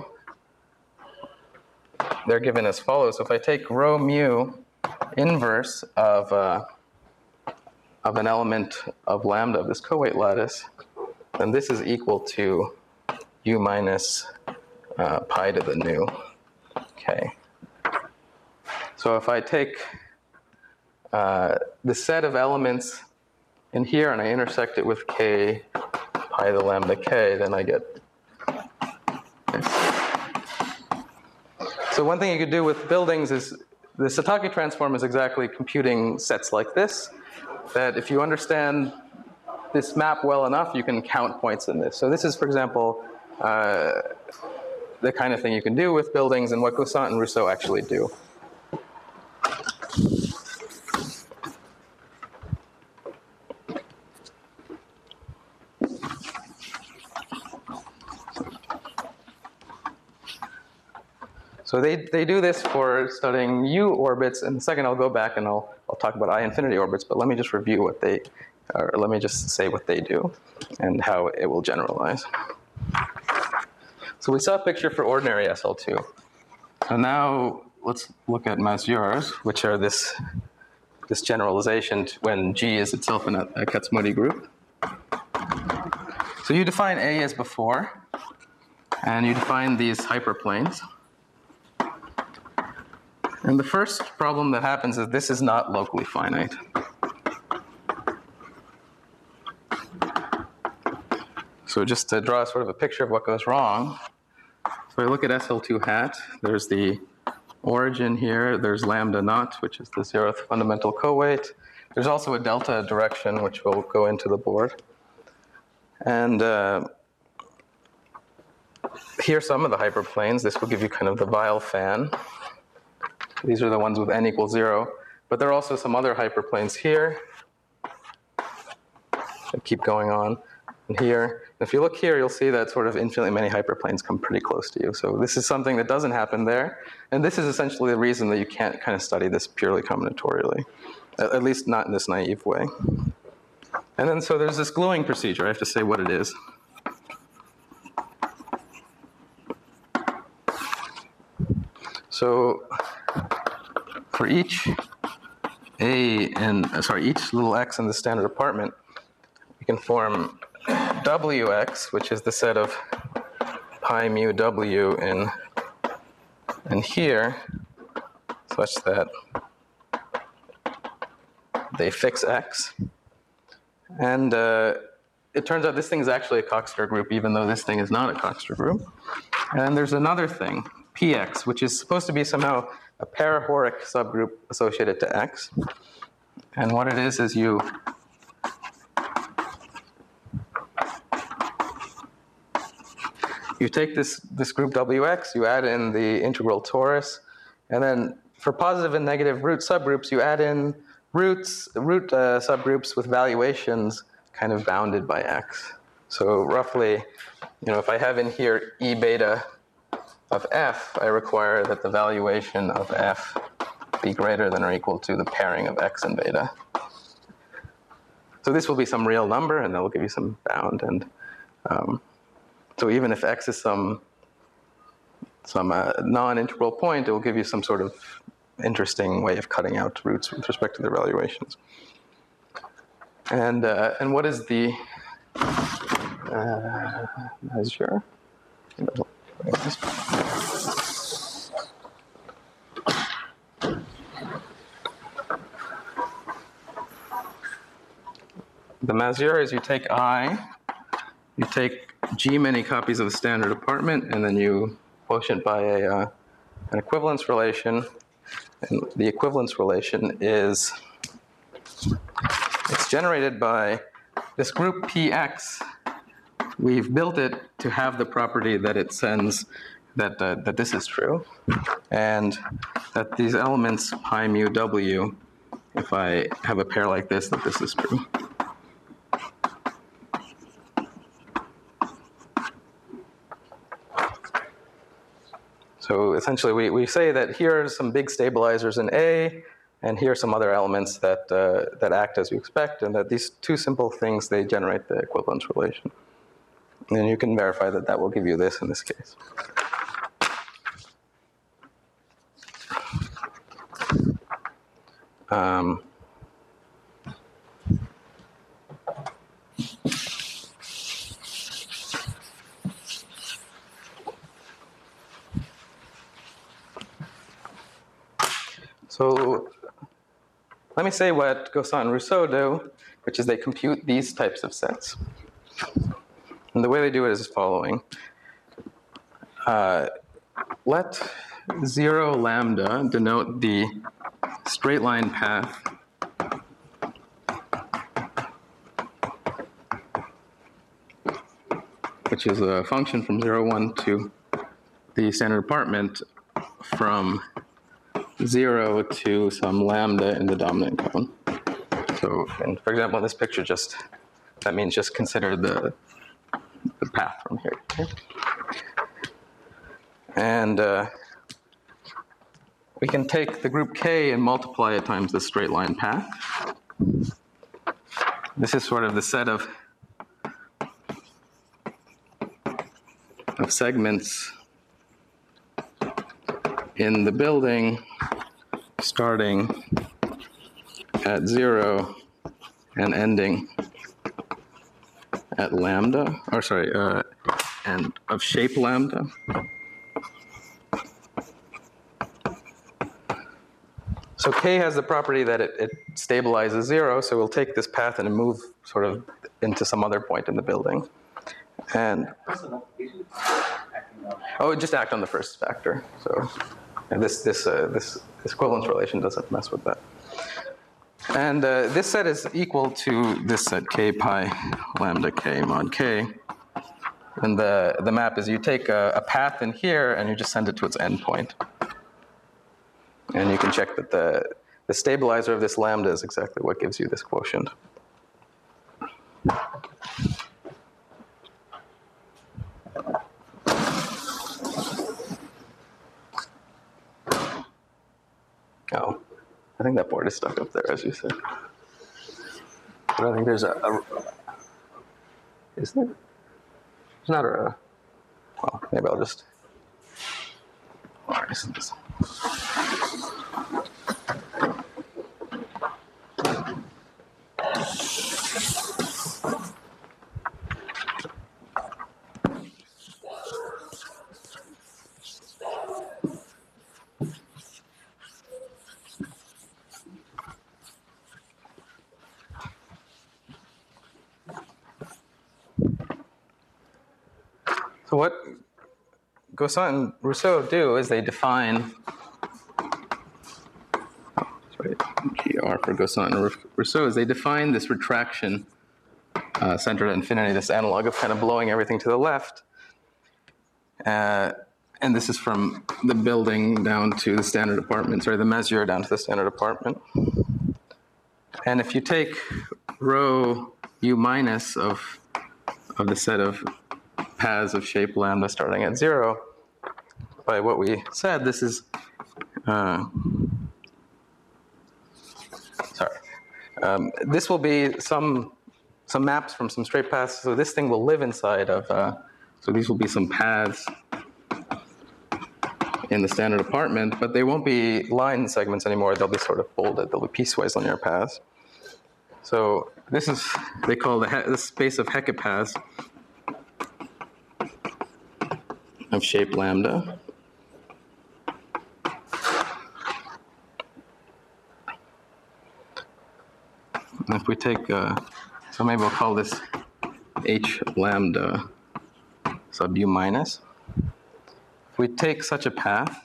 S1: they're given as follows. So if I take rho mu inverse of, uh, of an element of lambda of this co-weight lattice, then this is equal to u minus uh, pi to the nu k. So if I take uh, the set of elements in here and I intersect it with k pi to the lambda k, then I get this. So one thing you could do with buildings is the Satake transform is exactly computing sets like this, that if you understand this map well enough, you can count points in this. So this is, for example, Uh, the kind of thing you can do with buildings and what Gaussant and Rousseau actually do. So they, they do this for studying U orbits. In a second, I'll go back and I'll, I'll talk about I infinity orbits, but let me just review what they, or let me just say what they do and how it will generalize. So we saw a picture for ordinary S L two. So now let's look at Mazur's, which are this, this generalization when G is itself in a, a Kac-Moody group. So you define A as before, and you define these hyperplanes. And the first problem that happens is this is not locally finite. So just to draw sort of a picture of what goes wrong, so I look at S L two hat, there's the origin here, there's lambda naught, which is the zeroth fundamental co-weight. There's also a delta direction, which will go into the board. And uh, here are some of the hyperplanes. This will give you kind of the Weyl fan. These are the ones with n equals zero. But there are also some other hyperplanes here that keep going on. And here, if you look here, you'll see that sort of infinitely many hyperplanes come pretty close to you. So this is something that doesn't happen there. And this is essentially the reason that you can't kind of study this purely combinatorially. at, at least not in this naive way. And then so there's this gluing procedure. I have to say what it is. So for each A and, uh, sorry, each little x in the standard apartment, we can form W X, which is the set of pi mu W in, in here, such that they fix X. And uh, it turns out this thing is actually a Coxeter group, even though this thing is not a Coxeter group. And there's another thing, P X, which is supposed to be somehow a parahoric subgroup associated to X. And what it is is you you take this, this group W X, you add in the integral torus, and then for positive and negative root subgroups, you add in roots, root uh, subgroups with valuations kind of bounded by X. So roughly, you know, if I have in here E beta of F, I require that the valuation of F be greater than or equal to the pairing of X and beta. So this will be some real number, and that will give you some bound. And um, so even if X is some, some uh, non-integral point, it will give you some sort of interesting way of cutting out roots with respect to their valuations. And, uh, and what is the uh, measure? The Mazur is you take I, you take G many copies of the standard apartment, and then you quotient by a, uh, an equivalence relation. And the equivalence relation is, it's generated by this group P X. We've built it to have the property that it sends that, uh, that this is true, and that these elements pi mu W, if I have a pair like this, that this is true. So essentially, we, we say that here are some big stabilizers in A, and here are some other elements that, uh, that act as you expect, and that these two simple things, they generate the equivalence relation. And you can verify that that will give you this in this case. Um, So let me say what Gosset and Rousseau do, which is they compute these types of sets. And the way they do it is as following. Uh, let zero lambda denote the straight line path which is a function from zero, one to the standard apartment from zero to some lambda in the dominant cone. So, and for example, in this picture, just that means just consider the, the path from here. Okay? And uh, we can take the group K and multiply it times the straight line path. This is sort of the set of, of segments in the building starting at zero and ending at lambda, or sorry, uh, and of shape lambda. So K has the property that it, it stabilizes zero, so we'll take this path and move sort of into some other point in the building. And, oh, it just act on the first factor. So and this, this, uh, this, this equivalence relation doesn't mess with that. And uh, this set is equal to this set K pi lambda K mod K. And the, the map is you take a, a path in here and you just send it to its endpoint. And you can check that the, the stabilizer of this lambda is exactly what gives you this quotient. Oh, I think that board is stuck up there, as you said. But I think there's a, a is there? There's not a, well, maybe I'll just, where is this? So what Gosset and Rousseau do is they define, oh, sorry, G R for Gosset and Rousseau is they define this retraction uh, centered at infinity, this analog of kind of blowing everything to the left. Uh, and this is from the building down to the standard apartment, sorry, the Mazur down to the standard apartment. And if you take rho u minus of, of the set of paths of shape lambda starting at zero, by what we said, this is, uh, sorry, um, this will be some, some maps from some straight paths, so this thing will live inside of, uh, so these will be some paths in the standard apartment, but they won't be line segments anymore, they'll be sort of folded, they'll be piecewise linear paths. So this is, they call the, the space of Hecke paths of shape lambda. And if we take, uh, so maybe we'll call this H lambda sub u minus. If we take such a path,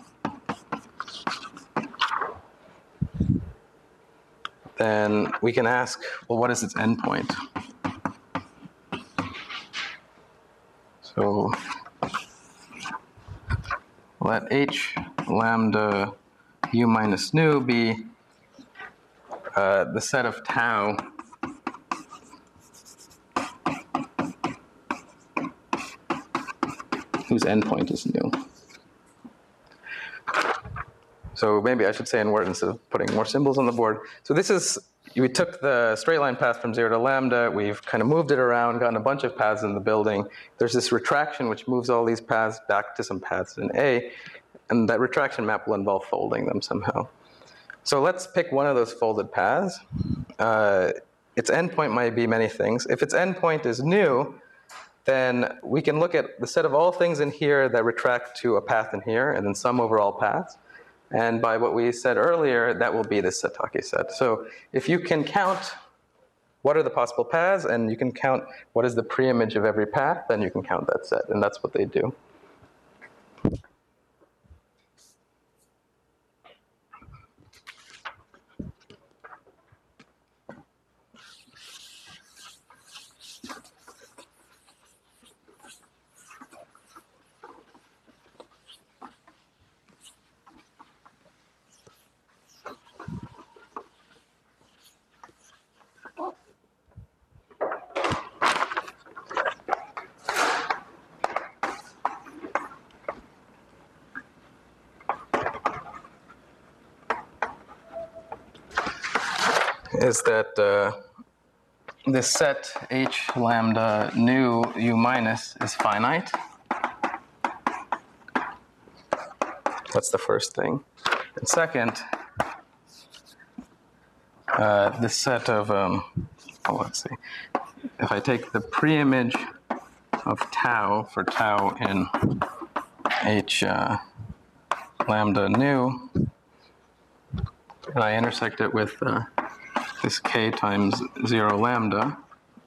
S1: then we can ask, well, what is its endpoint? So let H lambda u minus nu be uh, the set of tau whose endpoint is nu. So maybe I should say in words instead of putting more symbols on the board. So this is, we took the straight line path from zero to lambda, we've kind of moved it around, gotten a bunch of paths in the building. There's this retraction which moves all these paths back to some paths in A, and that retraction map will involve folding them somehow. So let's pick one of those folded paths. Uh, its endpoint might be many things. If its endpoint is nu, then we can look at the set of all things in here that retract to a path in here, and then some overall paths. And by what we said earlier, that will be this Satake set. So if you can count what are the possible paths, and you can count what is the preimage of every path, then you can count that set, and that's what they do. Is that uh, this set H lambda nu u minus is finite. That's the first thing. And second, uh, this set of, um, oh, let's see, if I take the preimage of tau for tau in H uh, lambda nu, and I intersect it with uh, this k times zero lambda,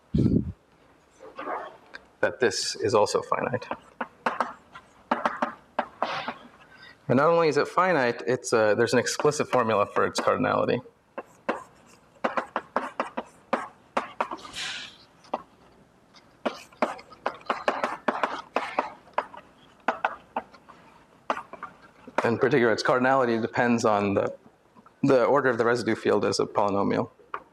S1: that this is also finite. And not only is it finite, it's uh, there's an explicit formula for its cardinality. In particular, its cardinality depends on the, the order of the residue field as a polynomial.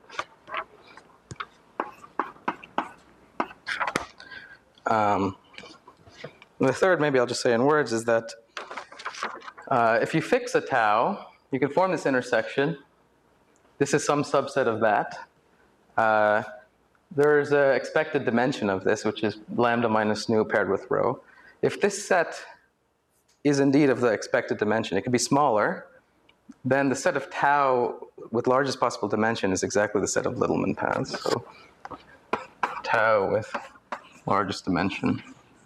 S1: Um, the third, maybe I'll just say in words, is that uh, if you fix a tau, you can form this intersection. This is some subset of that. Uh, there's an expected dimension of this, which is lambda minus nu paired with rho. If this set is indeed of the expected dimension, it could be smaller, then the set of tau with largest possible dimension is exactly the set of Littleman paths. So tau with largest dimension.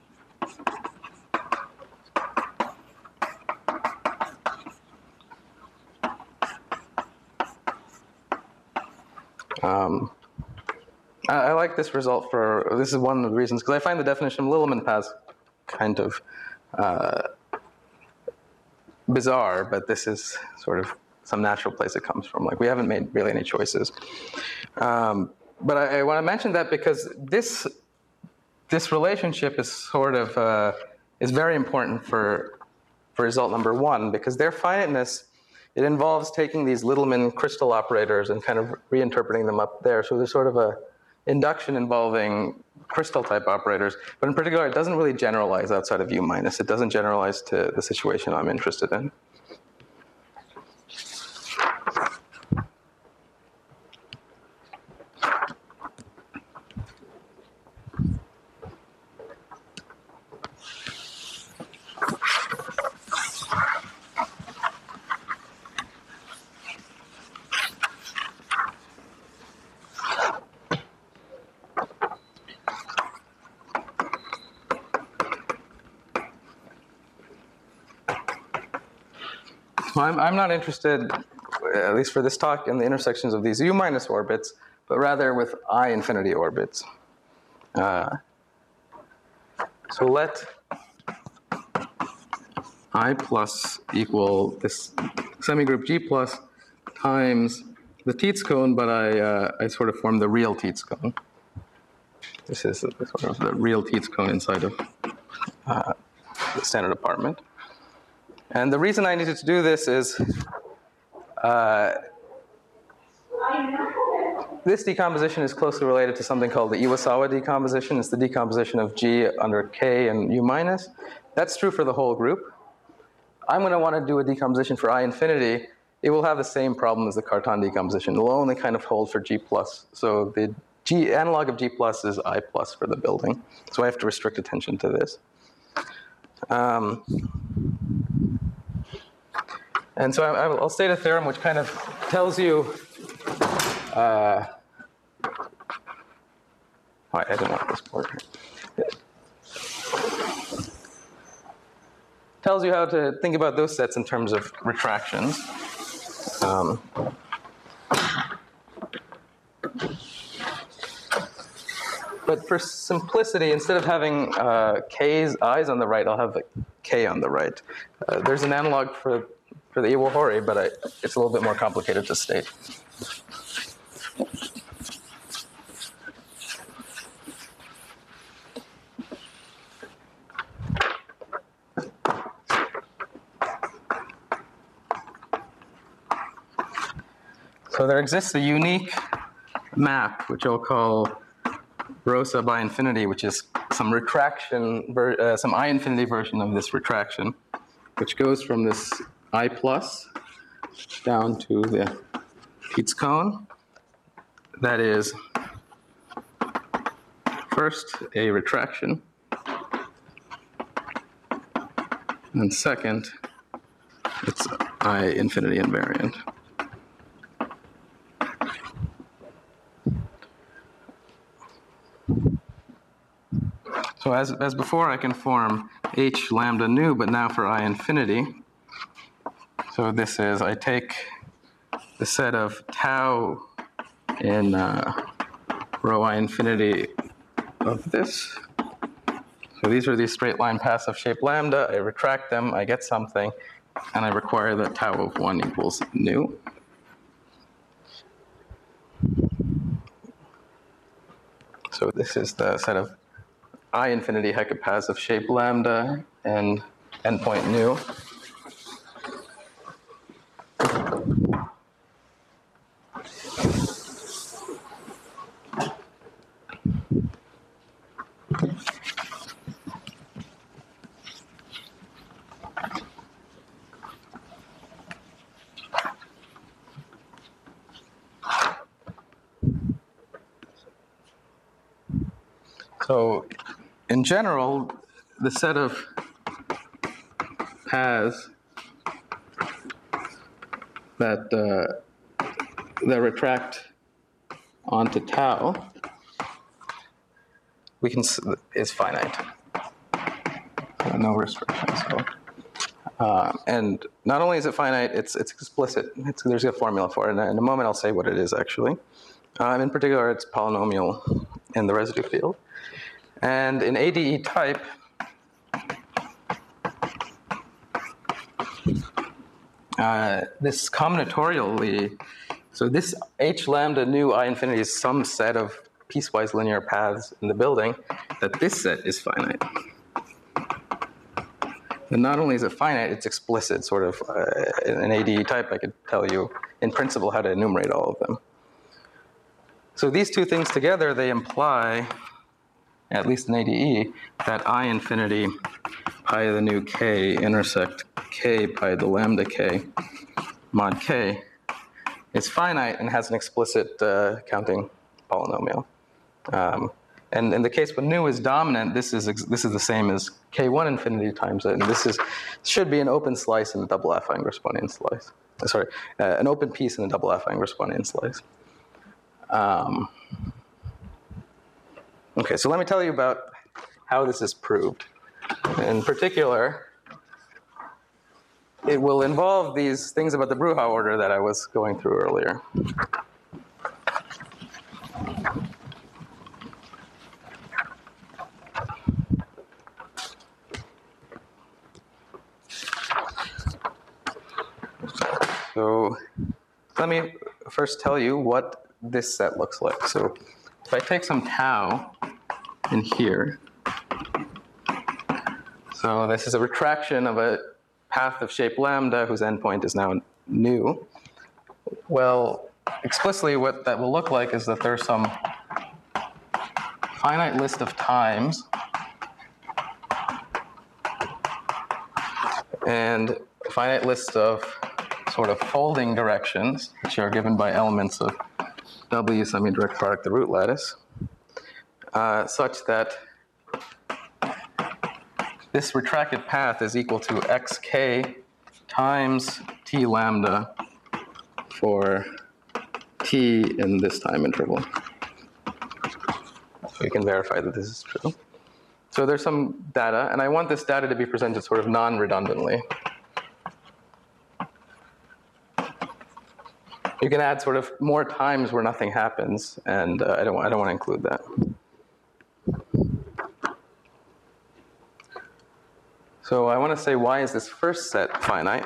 S1: Um, I, I like this result for, this is one of the reasons, because I find the definition of Littleman paths kind of uh, bizarre, but this is sort of some natural place it comes from. Like, we haven't made really any choices. Um, but I, I want to mention that because this, this relationship is sort of, uh, is very important for, for result number one, because their finiteness, it involves taking these Littleman crystal operators and kind of reinterpreting them up there. So there's sort of a induction involving crystal type operators, but in particular, it doesn't really generalize outside of U minus. It doesn't generalize to the situation I'm interested in. I'm, I'm not interested, at least for this talk, in the intersections of these U minus orbits, but rather with I infinity orbits. Uh, so let I plus equal this semigroup G plus times the Tietz cone, but I, uh, I sort of form the real Tietz cone. This is sort of the real Tietz cone inside of uh, the standard apartment. And the reason I needed to do this is uh, this decomposition is closely related to something called the Iwasawa decomposition. It's the decomposition of G under K and U minus. That's true for the whole group. I'm going to want to do a decomposition for I infinity. It will have the same problem as the Cartan decomposition. It will only kind of hold for G plus. So the G analog of G plus is I plus for the building. So I have to restrict attention to this. Um, And so I, I'll state a theorem which kind of tells you, uh, oh, I didn't want this board. Tells you how to think about those sets in terms of retractions. Um, but for simplicity, instead of having uh, K's, I's on the right, I'll have a K on the right. Uh, there's an analog for for the Iwahori, but I, it's a little bit more complicated to state. So there exists a unique map, which I'll call rho sub I infinity, which is some retraction, uh, some I infinity version of this retraction, which goes from this I plus down to the Tietz cone. That is first a retraction, and second, it's I infinity invariant. So as, as before, I can form H lambda nu, but now for I infinity. So this is, I take the set of tau in uh, rho I infinity of this. So these are these straight line paths of shape lambda. I retract them, I get something, and I require that tau of one equals nu. So this is the set of I infinity hecapaths of shape lambda and endpoint nu. So in general, the set of paths that uh, that retract onto tau, we can is finite. Uh, no restrictions. So, uh, and not only is it finite, it's it's explicit. It's, there's a formula for it, and in a moment I'll say what it is actually. Um, in particular, it's polynomial in the residue field. And in A D E type, uh, this combinatorially, so this H lambda nu I infinity is some set of piecewise linear paths in the building, that this set is finite. And not only is it finite, it's explicit, sort of. Uh, in A D E type, I could tell you in principle how to enumerate all of them. So these two things together, they imply, at least in A D E, that I infinity pi to the nu k intersect k pi to the lambda k mod k is finite and has an explicit uh, counting polynomial. Um, and in the case when nu is dominant, this is this is the same as k one infinity times it, and this is should be an open slice in a double affine Grossmannian slice. Uh, sorry, uh, an open piece in a double affine Grossmannian slice. Um, okay, so let me tell you about how this is proved. In particular, it will involve these things about the Bruja order that I was going through earlier. So let me first tell you what this set looks like. So if I take some tau in here, so this is a retraction of a path of shape lambda whose endpoint is now nu. Well, explicitly what that will look like is that there's some finite list of times and a finite list of sort of folding directions, which are given by elements of W semi-direct product the root lattice, uh, such that this retracted path is equal to xk times t lambda for t in this time interval. So we can verify that this is true. So there's some data, and I want this data to be presented sort of non-redundantly. You can add sort of more times where nothing happens, and uh, I don't, I don't want to include that. So I want to say, why is this first set finite?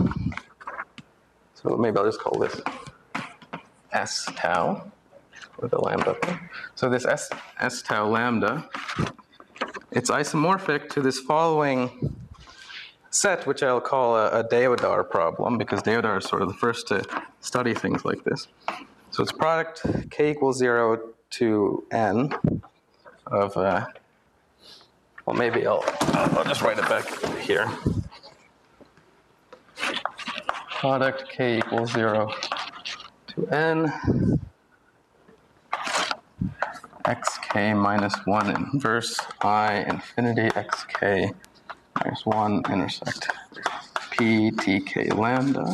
S1: So maybe I'll just call this S tau, with the lambda. So this S, S tau lambda, it's isomorphic to this following set, which I'll call a, a Deodar problem, because Deodar is sort of the first to study things like this. So it's product k equals zero to n of, uh, well, maybe I'll, I'll just write it back here. Product k equals zero to n, xk minus one inverse I infinity xk minus one intersect p tk lambda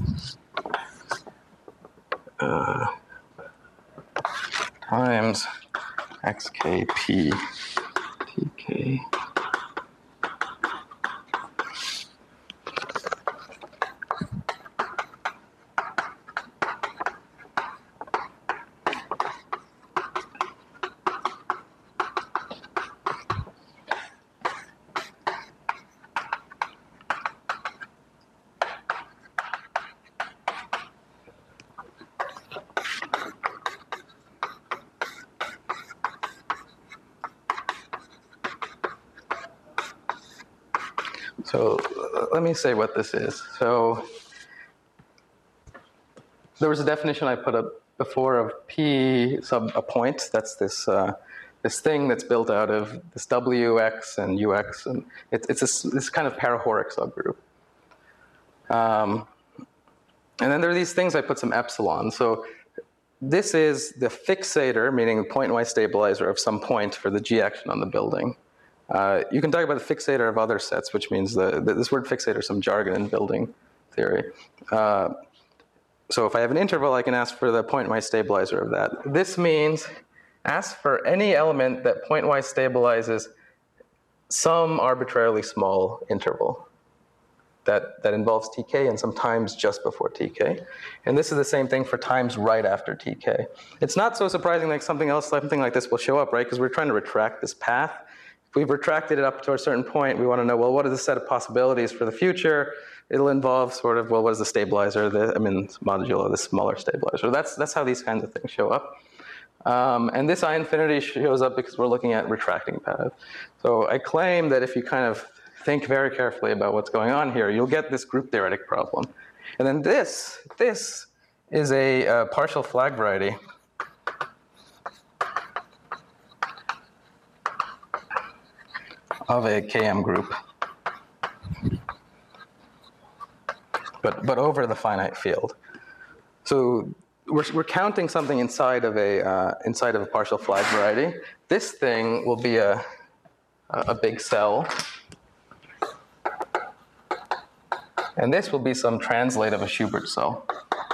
S1: uh, times xkp tk So uh, let me say what this is. So there was a definition I put up before of P sub a point. That's this uh, this thing that's built out of this W X and U X, and it, it's this, this kind of parahoric subgroup. Um, and then there are these things I put some epsilon. So this is the fixator, meaning the point-wise stabilizer of some point for the G action on the building. Uh, you can talk about the fixator of other sets, which means the, the this word fixator is some jargon in building theory. Uh, so if I have an interval, I can ask for the point-wise stabilizer of that. This means ask for any element that point-wise stabilizes some arbitrarily small interval that, that involves T K and sometimes just before T K. And this is the same thing for times right after T K. It's not so surprising that something else, something like this will show up, right? Because we're trying to retract this path. If we've retracted it up to a certain point, we want to know, well, what is the set of possibilities for the future? It'll involve sort of, well, what is the stabilizer? The, I mean, modulo, the smaller stabilizer. That's, that's how these kinds of things show up. Um, and this I infinity shows up because we're looking at retracting paths. So I claim that if you kind of think very carefully about what's going on here, you'll get this group theoretic problem. And then this, this is a uh, partial flag variety of a K M group, but, but over the finite field. So we're, we're counting something inside of a, uh, inside of a partial flag variety. This thing will be a, a big cell. And this will be some translate of a Schubert cell.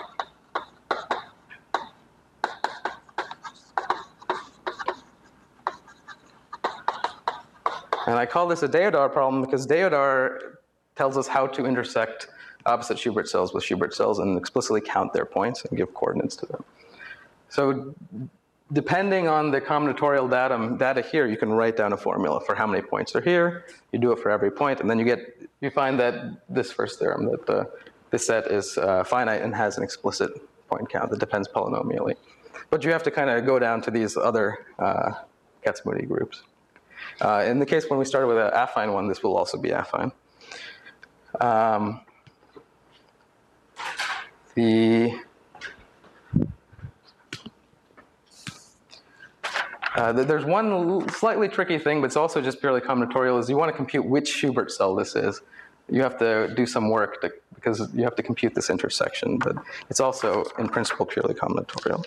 S1: And I call this a Deodar problem because Deodar tells us how to intersect opposite Schubert cells with Schubert cells and explicitly count their points and give coordinates to them. So depending on the combinatorial data, data here, you can write down a formula for how many points are here. You do it for every point, and then you get you find that this first theorem, that uh, this set is uh, finite and has an explicit point count that depends polynomially. But you have to kind of go down to these other uh, Kac-Moody groups. Uh, in the case when we started with an affine one, this will also be affine. Um, the Uh, there's one slightly tricky thing, but it's also just purely combinatorial, is you want to compute which Schubert cell this is. You have to do some work to, because you have to compute this intersection, but it's also, in principle, purely combinatorial.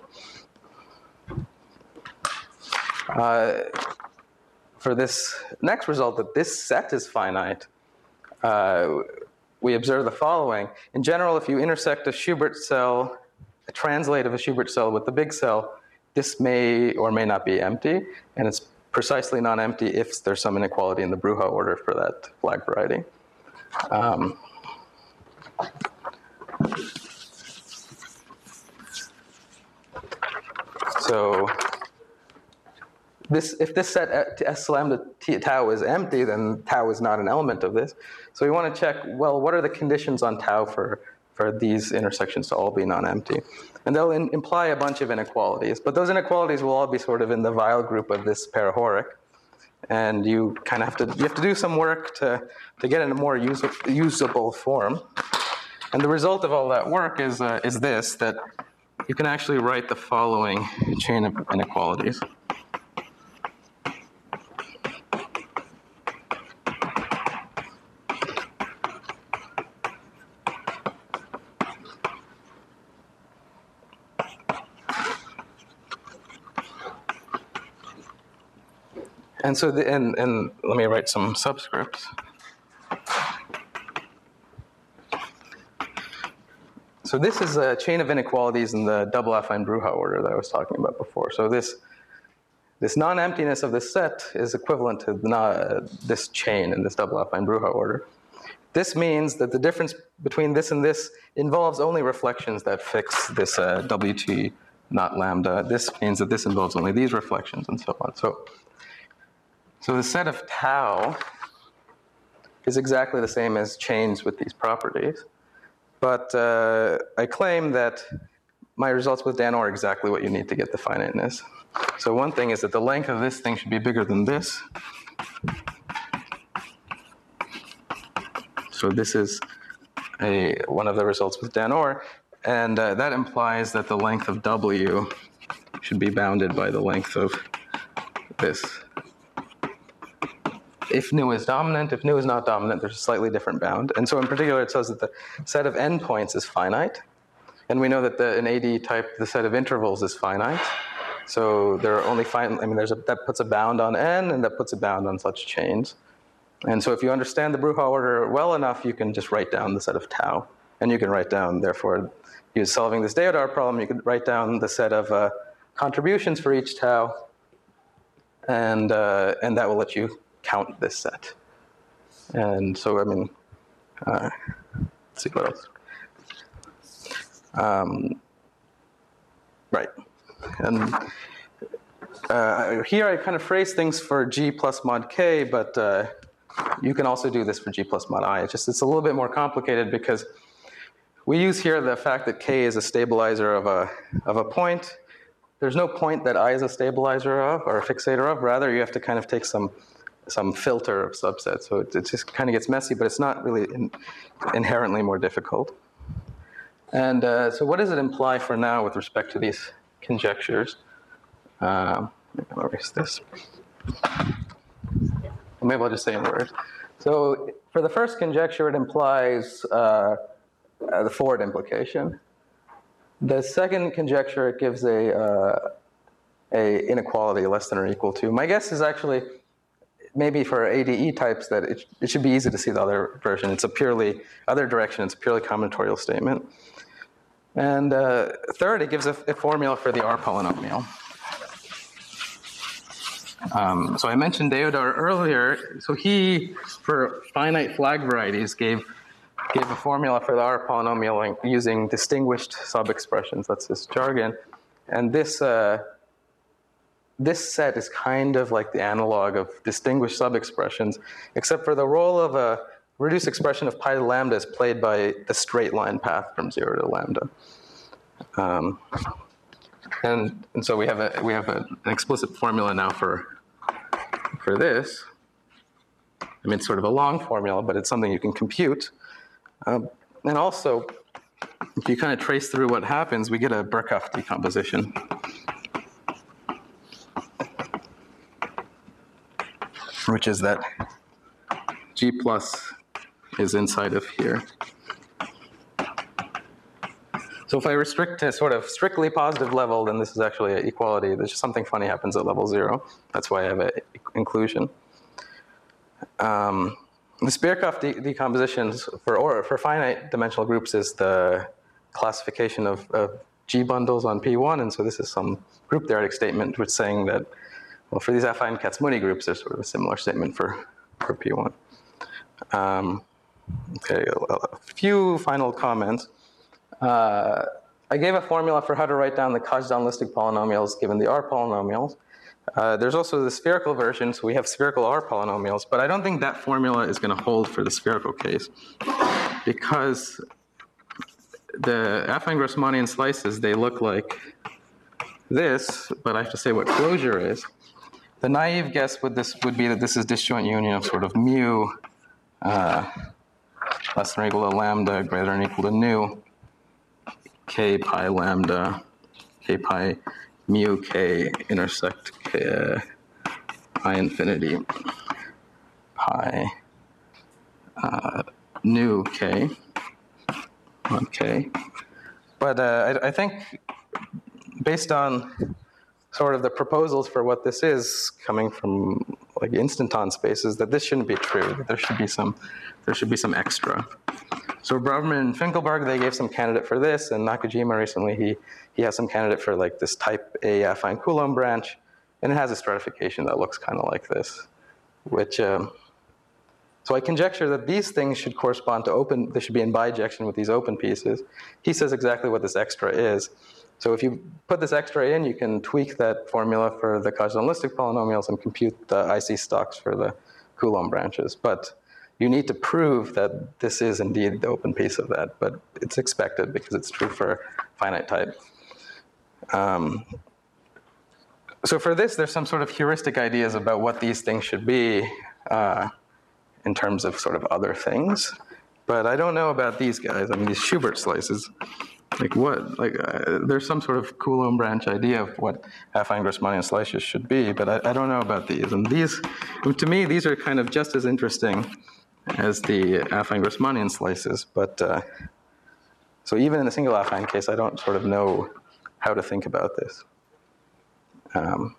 S1: Uh, for this next result, that this set is finite, uh, we observe the following. In general, if you intersect a Schubert cell, a translate of a Schubert cell with the big cell, this may or may not be empty, and it's precisely non-empty if there's some inequality in the Bruja order for that flag variety. Um, so this, if this set S lambda t, tau is empty, then tau is not an element of this. So we want to check, well, what are the conditions on tau for, for these intersections to all be non-empty? And they'll in, imply a bunch of inequalities, but those inequalities will all be sort of in the Weil group of this parahoric. And you kind of have to, you have to do some work to, to get in a more usa, usable form. And the result of all that work is, uh, is this, that you can actually write the following chain of inequalities. And so, the, and, and let me write some subscripts. So this is a chain of inequalities in the double affine Bruja order that I was talking about before. So this, this non-emptiness of this set is equivalent to the, uh, this chain in this double affine Bruja order. This means that the difference between this and this involves only reflections that fix this uh, W T not lambda. This means that this involves only these reflections and so on. So. So the set of tau is exactly the same as chains with these properties. But uh, I claim that my results with Dan are exactly what you need to get the finiteness. So one thing is that the length of this thing should be bigger than this. So this is a, one of the results with Dan Orr. And uh, that implies that the length of W should be bounded by the length of this. If nu is dominant, if nu is not dominant, there's a slightly different bound. And so in particular, it says that the set of endpoints is finite. And we know that the, in A D type, the set of intervals is finite. So there are only finite, I mean, there's a, that puts a bound on n, and that puts a bound on such chains. And so if you understand the Bruchau order well enough, you can just write down the set of tau. And you can write down, therefore, use solving this Deodar problem, you could write down the set of uh, contributions for each tau, and, uh, and that will let you count this set. And so, I mean, uh, let's see what else. Um, right. And uh, here I kind of phrase things for G plus mod K, but uh, you can also do this for G plus mod I. It's just, it's a little bit more complicated because we use here the fact that K is a stabilizer of a, of a point. There's no point that I is a stabilizer of or a fixator of. Rather, you have to kind of take some, some filter of subsets. So it, it just kind of gets messy, but it's not really in, inherently more difficult. And uh, so what does it imply for now with respect to these conjectures? Um, maybe I'll erase this. Maybe I'll just say in words. So for the first conjecture, it implies uh, uh, the forward implication. The second conjecture, it gives a, uh, a inequality less than or equal to. My guess is actually maybe for A D E types that it, it should be easy to see the other version. It's a purely, other direction, it's a purely combinatorial statement. And uh, third, it gives a, a formula for the R polynomial. Um, so I mentioned Deodar earlier. So he, for finite flag varieties, gave, gave a formula for the R polynomial using distinguished sub-expressions. That's his jargon. And this, uh, this set is kind of like the analog of distinguished sub-expressions, except for the role of a reduced expression of pi to lambda is played by the straight line path from zero to lambda. Um, and, and so we have, a, we have a, an explicit formula now for, for this. I mean, it's sort of a long formula, but it's something you can compute. Um, and also, if you kind of trace through what happens, we get a Birkhoff decomposition. Which is that G plus is inside of here. So if I restrict to sort of strictly positive level, then this is actually an equality. There's just something funny happens at level zero. That's why I have an inclusion. Um, this Birkhoff de decompositions for, or for finite dimensional groups is the classification of, of G bundles on P one. And so this is some group theoretic statement which is saying that, well, for these affine Kac-Moody groups, there's sort of a similar statement for, for P one. Um, okay, a, a few final comments. Uh, I gave a formula for how to write down the Kazhdan-Listic polynomials given the R polynomials. Uh, there's also the spherical version, so we have spherical R polynomials, but I don't think that formula is going to hold for the spherical case because the affine Grassmannian slices, they look like this, but I have to say what closure is. The naive guess would, this, would be that this is disjoint union of sort of mu uh, less than or equal to lambda greater than or equal to nu k pi lambda k pi mu k intersect k, uh, pi infinity pi uh, nu k on k. But uh, I, I think based on sort of the proposals for what this is coming from like instanton spaces, that this shouldn't be true, that there should be some, there should be some extra. So Braverman and Finkelberg, they gave some candidate for this, and Nakajima recently, he, he has some candidate for like this type A affine Coulomb branch, and it has a stratification that looks kind of like this, which, um, so I conjecture that these things should correspond to open, they should be in bijection with these open pieces. He says exactly what this extra is. So if you put this extra in, you can tweak that formula for the Kazhdan-Listic polynomials and compute the I C stocks for the Coulomb branches. But you need to prove that this is indeed the open piece of that, but it's expected because it's true for finite type. Um, so for this, there's some sort of heuristic ideas about what these things should be uh, in terms of sort of other things. But I don't know about these guys. I mean, these Schubert slices. Like what, like uh, there's some sort of Coulomb branch idea of what affine Grassmannian slices should be, but I, I don't know about these. And these, to me, these are kind of just as interesting as the affine Grassmannian slices, but uh, So even in a single affine case, I don't sort of know how to think about this. Um,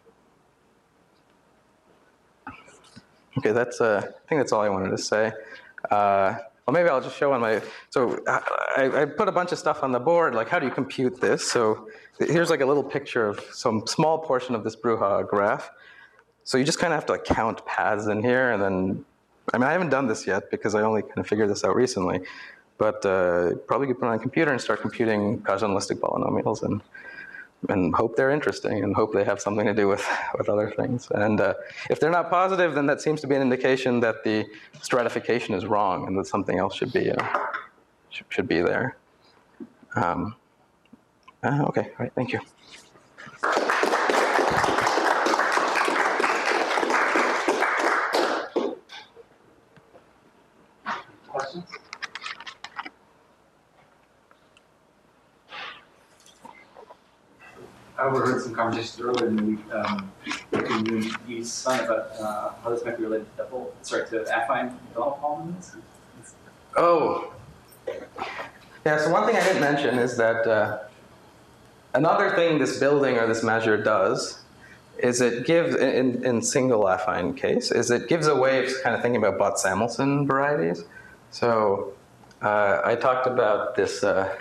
S1: okay, that's uh, I think that's all I wanted to say. Uh, well, maybe I'll just show on my. So I, I put a bunch of stuff on the board, like how do you compute this? So here's like a little picture of some small portion of this Bruja graph. So you just kind of have to like count paths in here, and then, I mean, I haven't done this yet because I only kind of figured this out recently, but uh, probably could put it on a computer and start computing casualistic polynomials and and hope they're interesting and hope they have something to do with, with other things. And uh, if they're not positive, then that seems to be an indication that the stratification is wrong and that something else should be, uh, should, should be there. Um, uh, okay, all right, thank you.
S2: Questions? I overheard some conversations earlier in the week um, between you and you, Son, about uh, how this might be related to double, sorry, to affine Macdonald polynomials.
S1: Oh, yeah, so one thing I didn't mention is that uh, another thing this building or this measure does is it gives, in, in single affine case, is it gives a way of kind of thinking about Bott-Samuelson varieties. So uh, I talked about this uh,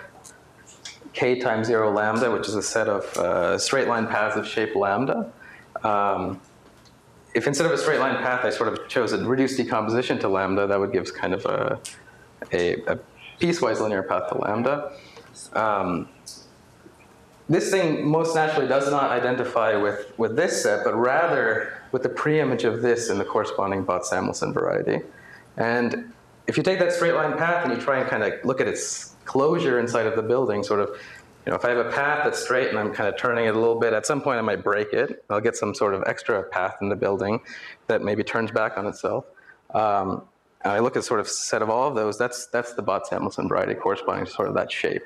S1: k times zero lambda, which is a set of uh, straight line paths of shape lambda. Um, if instead of a straight line path, I sort of chose a reduced decomposition to lambda, that would give kind of a, a, a piecewise linear path to lambda. Um, this thing most naturally does not identify with, with this set, but rather with the preimage of this in the corresponding Bott-Samuelson variety. And if you take that straight line path and you try and kind of look at its closure inside of the building, sort of, you know, if I have a path that's straight and I'm kind of turning it a little bit, at some point I might break it. I'll get some sort of extra path in the building that maybe turns back on itself. Um, and I look at sort of set of all of those, that's, that's the Bott-Samuelson variety corresponding to sort of that shape.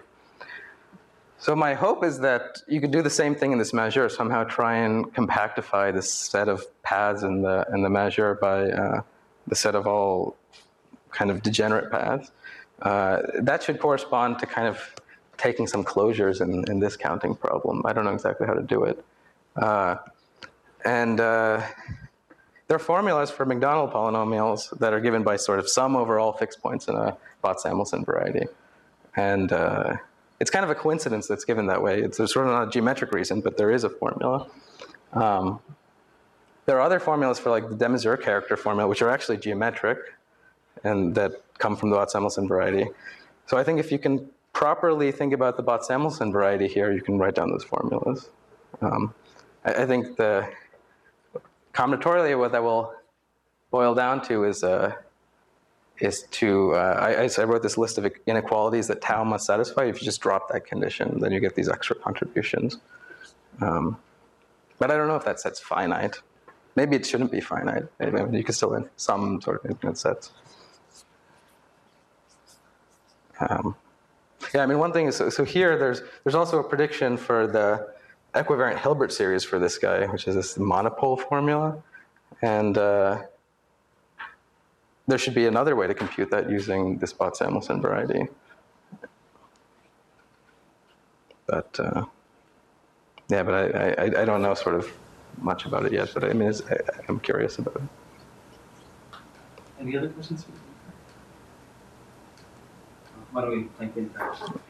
S1: So my hope is that you could do the same thing in this measure, somehow try and compactify this set of paths in the, in the measure by uh, the set of all kind of degenerate paths. Uh, that should correspond to kind of taking some closures in, in this counting problem. I don't know exactly how to do it. Uh, and uh, there are formulas for Macdonald polynomials that are given by sort of sum over all fixed points in a Bott-Samuelson variety. And uh, it's kind of a coincidence that's given that way. It's sort of not a geometric reason, but there is a formula. Um, there are other formulas for like the de Mazur character formula, which are actually geometric and that come from the Bott-Samuelson variety. So I think if you can properly think about the Bott-Samuelson variety here, you can write down those formulas. Um, I, I think the combinatorially what that will boil down to is uh, is to, uh, I, I wrote this list of inequalities that tau must satisfy. If you just drop that condition, then you get these extra contributions. Um, but I don't know if that set's finite. Maybe it shouldn't be finite. Maybe you could still have some sort of infinite sets. Um, yeah, I mean, one thing is, so, so here there's there's also a prediction for the equivariant Hilbert series for this guy, which is this monopole formula. And uh, there should be another way to compute that using this Bott-Samuelson variety. But uh, yeah, but I, I, I don't know sort of much about it yet, but I mean, it's, I, I'm curious about it.
S2: Any other questions? Why don't we thank you?